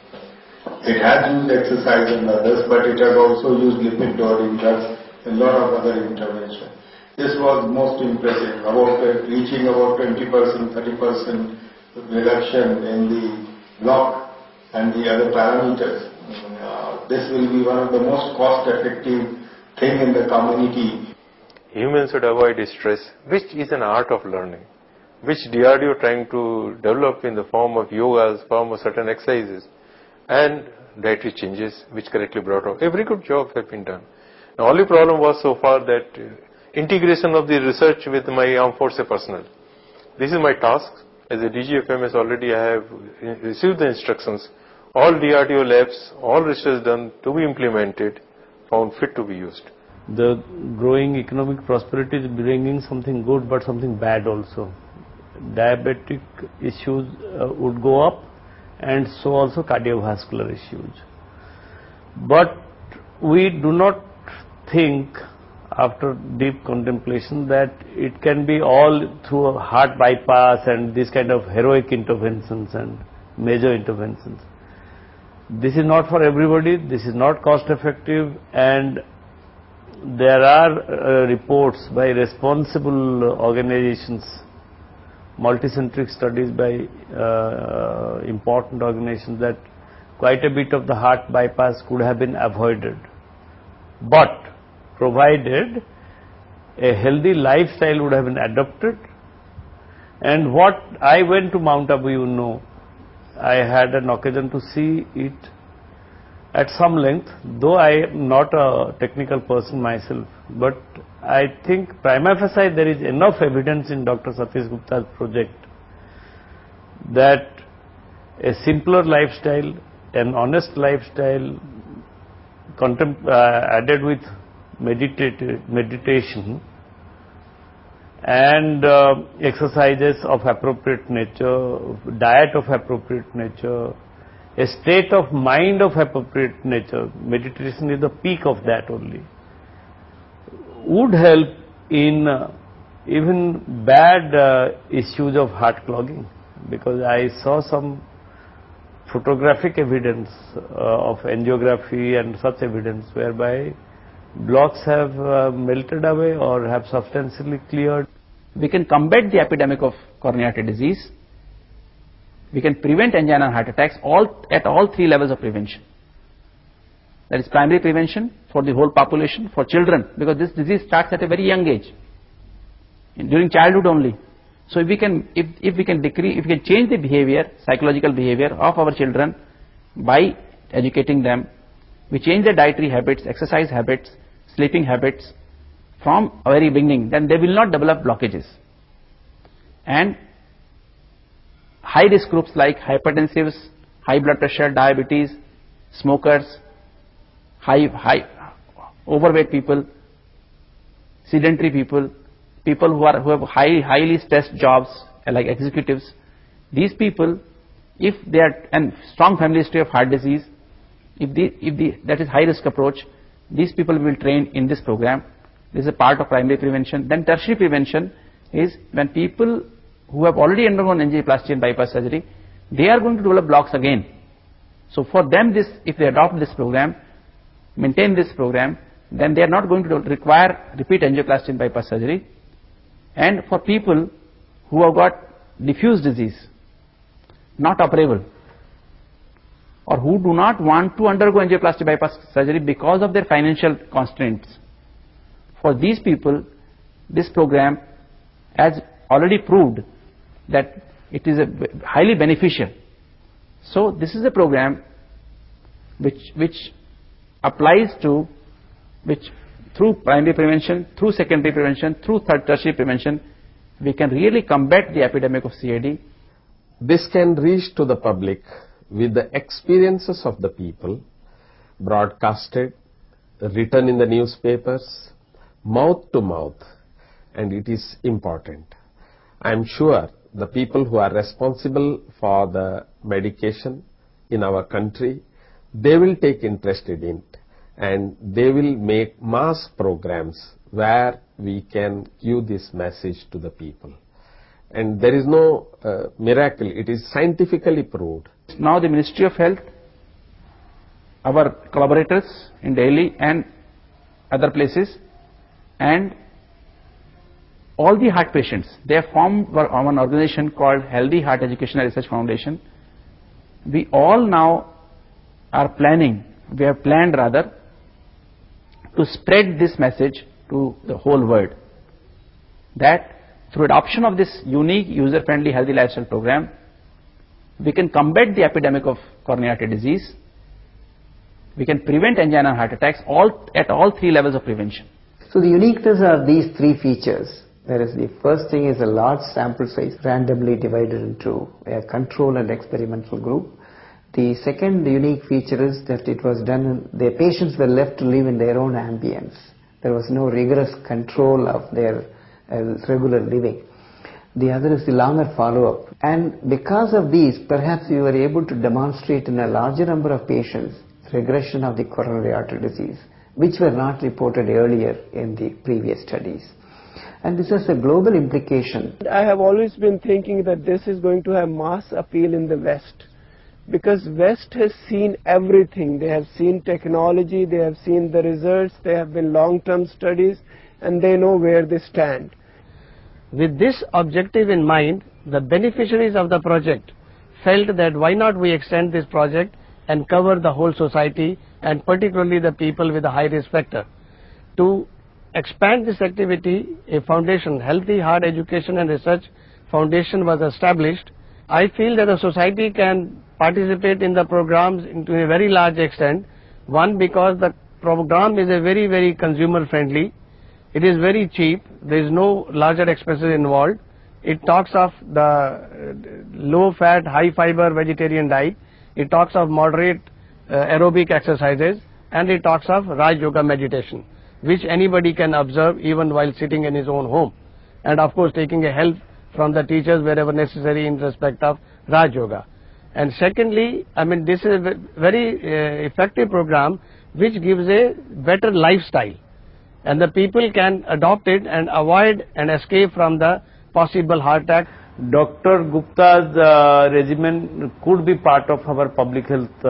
It has used exercise and others, but it has also used lipid-lowering drugs and a lot of other interventions. This was most impressive, about uh, reaching about twenty percent, thirty percent reduction in the block and the other parameters. Uh, this will be one of the most cost-effective thing in the community. Humans should avoid stress, which is an art of learning, which D R D O trying to develop in the form of yogas, form of certain exercises, and dietary changes which correctly brought out. Every good job has been done. The only problem was so far that uh, integration of the research with my armed forces personnel. This is my task. As a D G F M S already I have received the instructions. All D R D O labs, all research done to be implemented, found fit to be used. The growing economic prosperity is bringing something good but something bad also. Diabetic issues uh, would go up, and so also cardiovascular issues. But we do not think after deep contemplation that it can be all through a heart bypass and this kind of heroic interventions and major interventions. This is not for everybody, this is not cost effective, and there are uh, reports by responsible organizations, multicentric studies by uh, important organizations, that quite a bit of the heart bypass could have been avoided, but provided a healthy lifestyle would have been adopted. And what I went to Mount Abu, you know, I had an occasion to see it at some length, though I am not a technical person myself, but I think prima facie there is enough evidence in Doctor Satish Gupta's project that a simpler lifestyle, an honest lifestyle, contem uh, added with meditate meditation and uh, exercises of appropriate nature, diet of appropriate nature, a state of mind of appropriate nature, meditation is the peak of that only, would help in uh, even bad uh, issues of heart clogging, because I saw some photographic evidence uh, of angiography and such evidence whereby blocks have uh, melted away or have substantially cleared. We can combat the epidemic of coronary artery disease. We can prevent angina and heart attacks all at all three levels of prevention. That is primary prevention for the whole population, for children, because this disease starts at a very young age, during childhood only. So if we can, if, if we can decrease, if we can change the behavior, psychological behavior of our children by educating them, we change their dietary habits, exercise habits, sleeping habits from a very beginning, then they will not develop blockages. And high risk groups like hypertensives, high blood pressure, diabetes, smokers, high, high overweight people, sedentary people, people who are who have high, highly stressed jobs like executives, these people, if they are, and strong family history of heart disease, if the if the that is high risk approach, these people will train in this program. This is a part of primary prevention. Then tertiary prevention is when people who have already undergone angioplasty and bypass surgery, they are going to develop blocks again. So for them, this, if they adopt this program, maintain this program, then they are not going to require repeat angioplasty and bypass surgery. And for people who have got diffuse disease, not operable, or who do not want to undergo angioplasty bypass surgery because of their financial constraints, for these people, this program has already proved that it is a highly beneficial. So this is a program which which applies to, which through primary prevention, through secondary prevention, through third tertiary prevention, we can really combat the epidemic of C A D. This can reach to the public with the experiences of the people, broadcasted, written in the newspapers, mouth to mouth, and it is important. I am sure the people who are responsible for the medication in our country, they will take interest in it, and they will make mass programs where we can give this message to the people. And there is no uh, miracle, it is scientifically proved. Now the Ministry of Health, our collaborators in Delhi and other places, and all the heart patients, they have formed one organization called Healthy Heart Education and Research Foundation. We all now are planning, we have planned rather, to spread this message to the whole world, that through adoption of this unique, user-friendly, healthy lifestyle program, we can combat the epidemic of coronary artery disease, we can prevent angina and heart attacks all at all three levels of prevention. So the uniqueness of these three features, whereas the first thing is a large sample size randomly divided into a control and experimental group. The second unique feature is that it was done, the patients were left to live in their own ambience. There was no rigorous control of their uh, regular living. The other is the longer follow-up. And because of these, perhaps we were able to demonstrate in a larger number of patients regression of the coronary artery disease, which were not reported earlier in the previous studies. And this has a global implication. I have always been thinking that this is going to have mass appeal in the West, because West has seen everything. They have seen technology, they have seen the results, there have been long-term studies, and they know where they stand. With this objective in mind, the beneficiaries of the project felt that why not we extend this project and cover the whole society, and particularly the people with a high risk factor. To expand this activity, a foundation, Healthy Heart Education and Research Foundation, was established. I feel that the society can participate in the programs to a very large extent. One, because the program is a very, very consumer friendly. It is very cheap. There is no larger expenses involved. It talks of the low fat, high fiber vegetarian diet. It talks of moderate uh, aerobic exercises, and it talks of Raj Yoga meditation, which anybody can observe even while sitting in his own home. And of course taking a help from the teachers wherever necessary in respect of Raj Yoga. And secondly, I mean, this is a very uh, effective program which gives a better lifestyle, and the people can adopt it and avoid and escape from the possible heart attack. Doctor Gupta's uh, regimen could be part of our public health uh,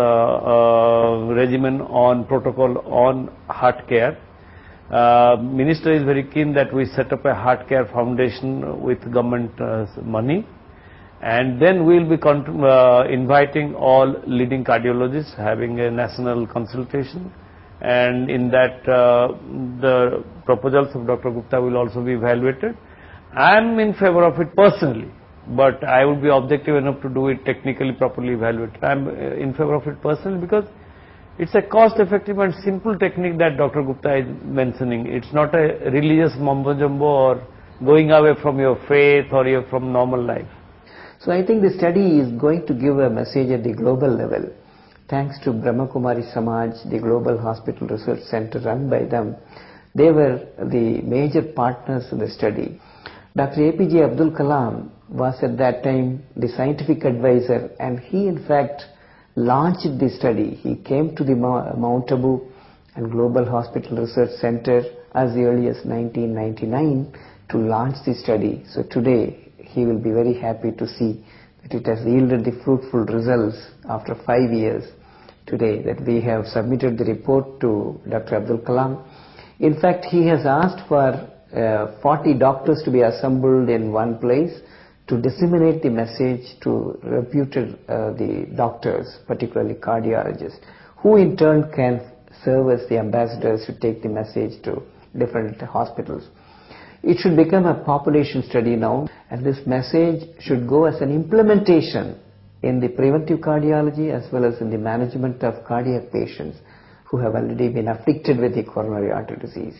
uh, regimen on protocol on heart care. Uh, Minister is very keen that we set up a heart care foundation with government uh, money, and then we will be uh, inviting all leading cardiologists, having a national consultation, and in that uh, the proposals of Doctor Gupta will also be evaluated. I am in favor of it personally, but I would be objective enough to do it technically properly evaluated. I am in favor of it personally because it's a cost effective and simple technique that Doctor Gupta is mentioning. It's not a religious mumbo jumbo or going away from your faith or your from normal life. So I think the study is going to give a message at the global level. Thanks to Brahma Kumari Samaj, the Global Hospital Research Center run by them, they were the major partners in the study. Doctor A P J Abdul Kalam was at that time the scientific advisor, and he in fact launched the study. He came to the Mount Abu and Global Hospital Research Center as early as nineteen ninety-nine to launch the study. So today he will be very happy to see that it has yielded the fruitful results after five years today, that we have submitted the report to Doctor Abdul Kalam. In fact, he has asked for uh, forty doctors to be assembled in one place to disseminate the message to reputed uh, the doctors, particularly cardiologists, who in turn can serve as the ambassadors to take the message to different hospitals. It should become a population study now, and this message should go as an implementation in the preventive cardiology as well as in the management of cardiac patients who have already been afflicted with the coronary artery disease.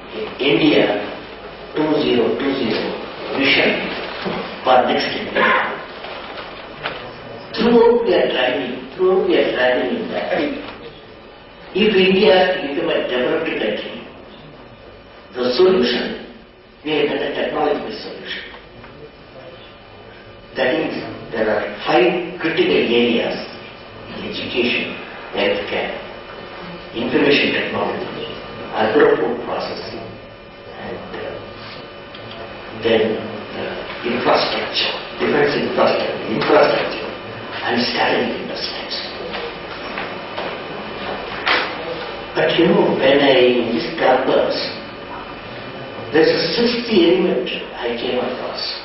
India twenty twenty vision for next India. Throughout we are driving, throughout we are driving in that. If India become a developed country, the solution, we have done a technological solution. That is, there are five critical areas in education, healthcare, information technology, agro-food processing, and uh, then uh, infrastructure, defense infrastructure, infrastructure, and strategic investments. But you know, when I, in this campus, there's a sixth element I came across.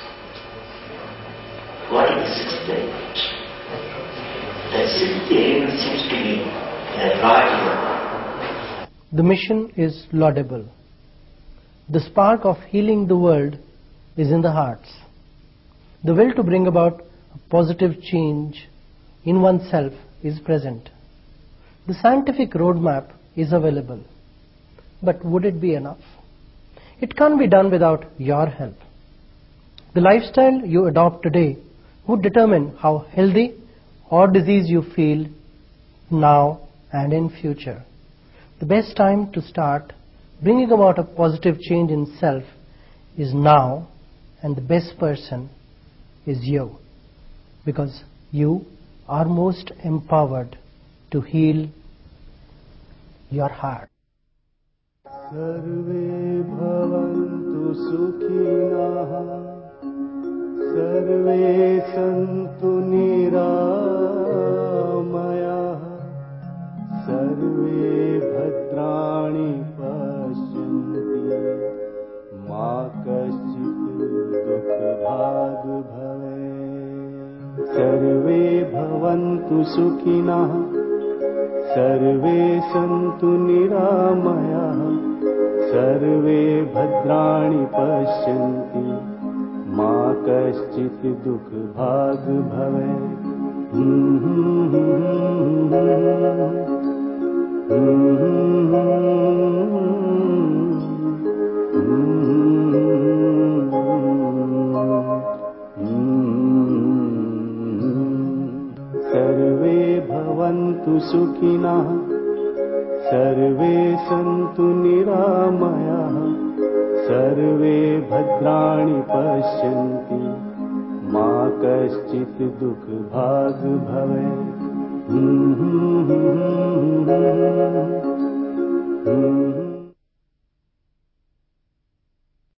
What is the sixth element? The sixth element seems to be a Raj. The mission is laudable. The spark of healing the world is in the hearts. The will to bring about a positive change in oneself is present. The scientific roadmap is available. But would it be enough? It can't be done without your help. The lifestyle you adopt today would determine how healthy or disease you feel now and in future. The best time to start bringing about a positive change in self is now, and the best person is you, because you are most empowered to heal your heart. सर्वे भवन्तु सुखिनः सर्वे सन्तु निरामयाः सर्वे भद्राणि पश्यन्तु मा कश्चित् दुःखभाग् भवेत् सर्वे भवन्तु सुखिनः सर्वे सन्तु निरामयाः सर्वे भद्राणि पश्यन्तु मा कश्चित् दुःखभाग् भवेत् सर्वे भवन्तु सुखिनः सर्वे सन्तु निरामयाः सर्वे भद्राणि पश्यन्तु मा कश्चित् दुःखभाग् भवेत्